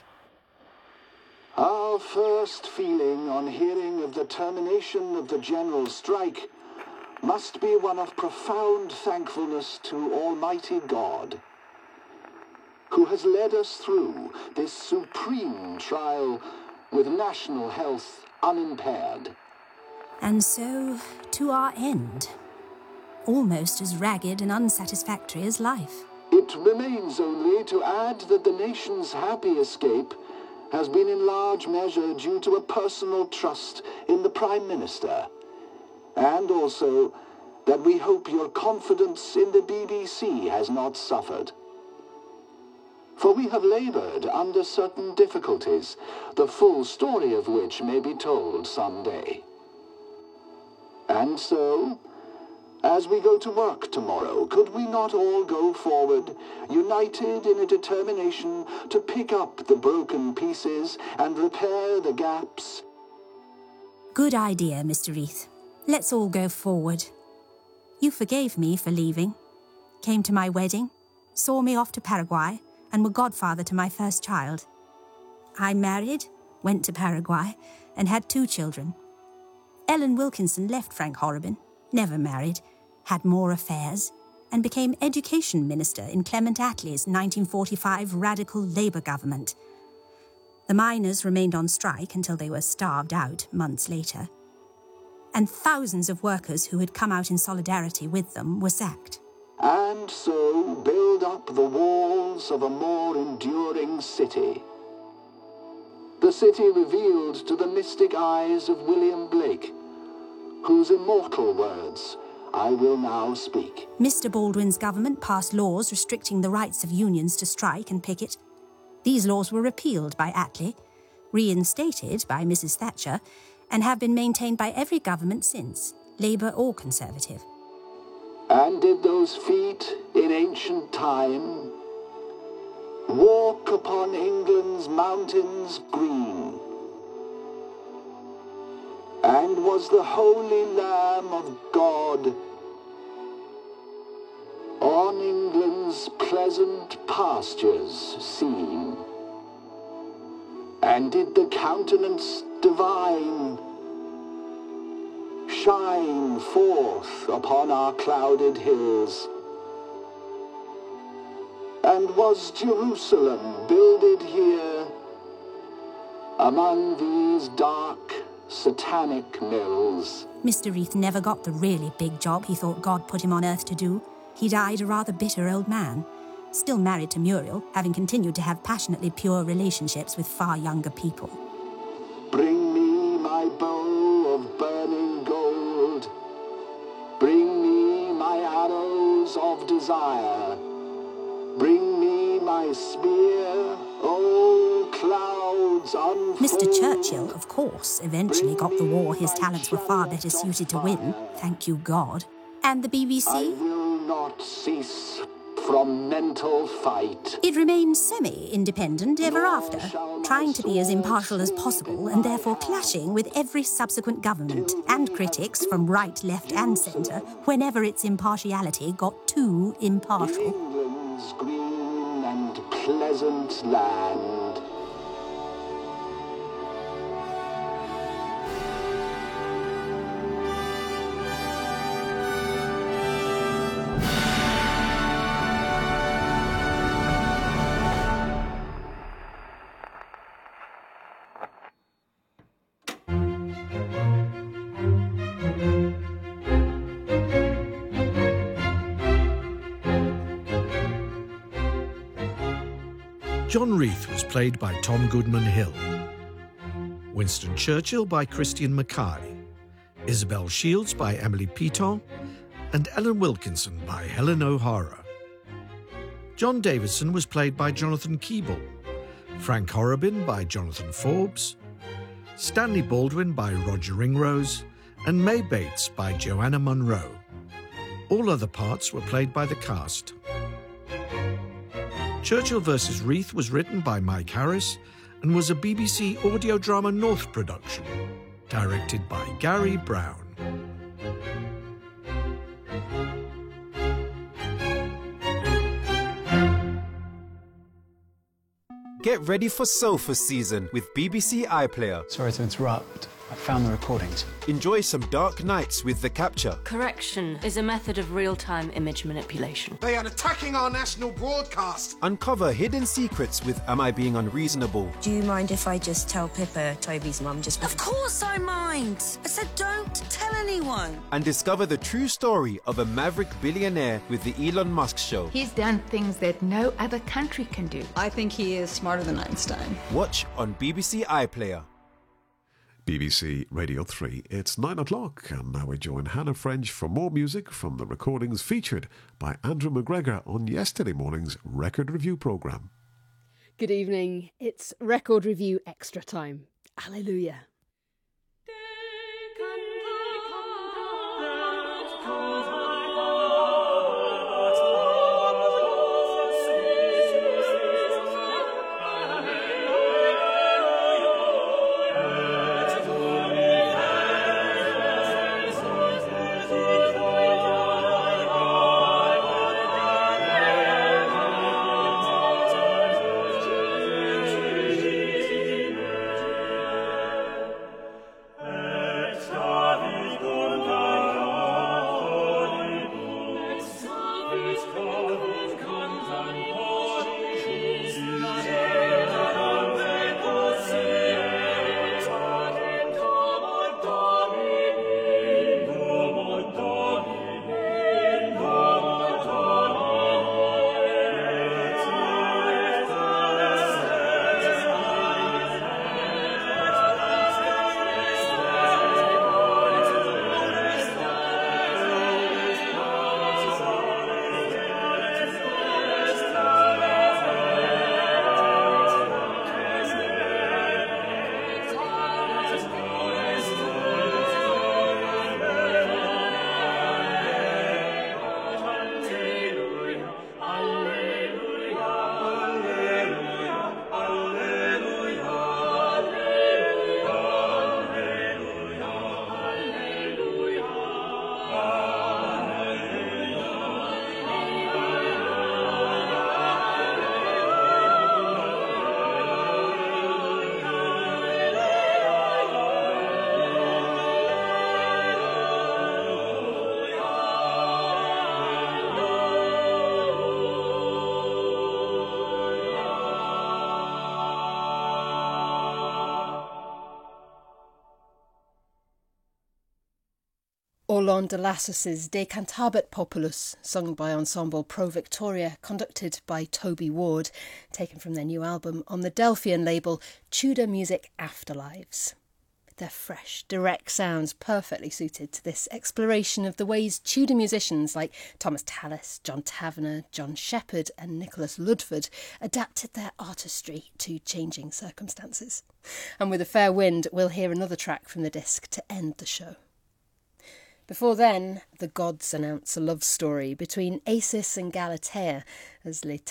Our first feeling on hearing of the termination of the general strike must be one of profound thankfulness to Almighty God, who has led us through this supreme trial with national health unimpaired. And so, to our end, almost as ragged and unsatisfactory as life. It remains only to add that the nation's happy escape has been in large measure due to a personal trust in the Prime Minister, and also that we hope your confidence in the B B C has not suffered. For we have laboured under certain difficulties, the full story of which may be told some day. And so, as we go to work tomorrow, could we not all go forward, united in a determination to pick up the broken pieces and repair the gaps? Good idea, Mister Reith. Let's all go forward. You forgave me for leaving, came to my wedding, saw me off to Paraguay, and were godfather to my first child. I married, went to Paraguay, and had two children. Ellen Wilkinson left Frank Horrobin, never married, had more affairs, and became Education Minister in Clement Attlee's nineteen forty-five Radical Labour government. The miners remained on strike until they were starved out months later. And thousands of workers who had come out in solidarity with them were sacked. And so build up the walls of a more enduring city. The city revealed to the mystic eyes of William Blake, whose immortal words I will now speak. Mister Baldwin's government passed laws restricting the rights of unions to strike and picket. These laws were repealed by Attlee, reinstated by Missus Thatcher, and have been maintained by every government since, Labour or Conservative. And did those feet in ancient time walk upon England's mountains green? And was the Holy Lamb of God on England's pleasant pastures seen? And did the countenance divine shine forth upon our clouded hills? And was Jerusalem builded here among these dark satanic mills? Mister Reith never got the really big job he thought God put him on earth to do. He died a rather bitter old man, still married to Muriel, having continued to have passionately pure relationships with far younger people. Bring me my bow of burning gold. Bring me my arrows of desire. Bring me my spear, oh clouds unfold. Mister Churchill, of course, eventually got the war his talents were far better suited to win, thank you God. And the B B C? I will not cease from mental fight. It remained semi-independent ever after, trying to be as impartial as possible and therefore clashing with every subsequent government and critics from right, left and centre whenever its impartiality got too impartial. England's green and pleasant land. John Reith was played by Tom Goodman Hill, Winston Churchill by Christian Mackay, Isabel Shields by Emily Piton, and Ellen Wilkinson by Helen O'Hara. John Davidson was played by Jonathan Keeble, Frank Horrobin by Jonathan Forbes, Stanley Baldwin by Roger Ringrose, and May Bates by Joanna Munro. All other parts were played by the cast. Churchill versus Reith was written by Mike Harris and was a B B C Audio Drama North production, directed by Gary Brown. Get ready for sofa season with B B C iPlayer. Sorry to interrupt. I found the recordings. Enjoy some dark nights with The Capture. Correction is a method of real-time image manipulation. They are attacking our national broadcast. Uncover hidden secrets with Am I Being Unreasonable? Do you mind if I just tell Pippa Toby's mum just... Of course I mind! I said don't tell anyone. And discover the true story of a maverick billionaire with the Elon Musk Show. He's done things that no other country can do. I think he is smarter than Einstein. Watch on B B C iPlayer. B B C Radio three, it's nine o'clock, and now we join Hannah French for more music from the recordings featured by Andrew McGregor on yesterday morning's Record Review programme. Good evening, it's Record Review Extra Time. Hallelujah. Orlando de Lassos's De Cantabit Populus, sung by Ensemble Pro Victoria, conducted by Toby Ward, taken from their new album on the Delphian label Tudor Music Afterlives. Their fresh, direct sounds perfectly suited to this exploration of the ways Tudor musicians like Thomas Tallis, John Taverner, John Shepherd and Nicholas Ludford adapted their artistry to changing circumstances. And with a fair wind, we'll hear another track from the disc to end the show. Before then, the gods announce a love story between Acis and Galatea as Les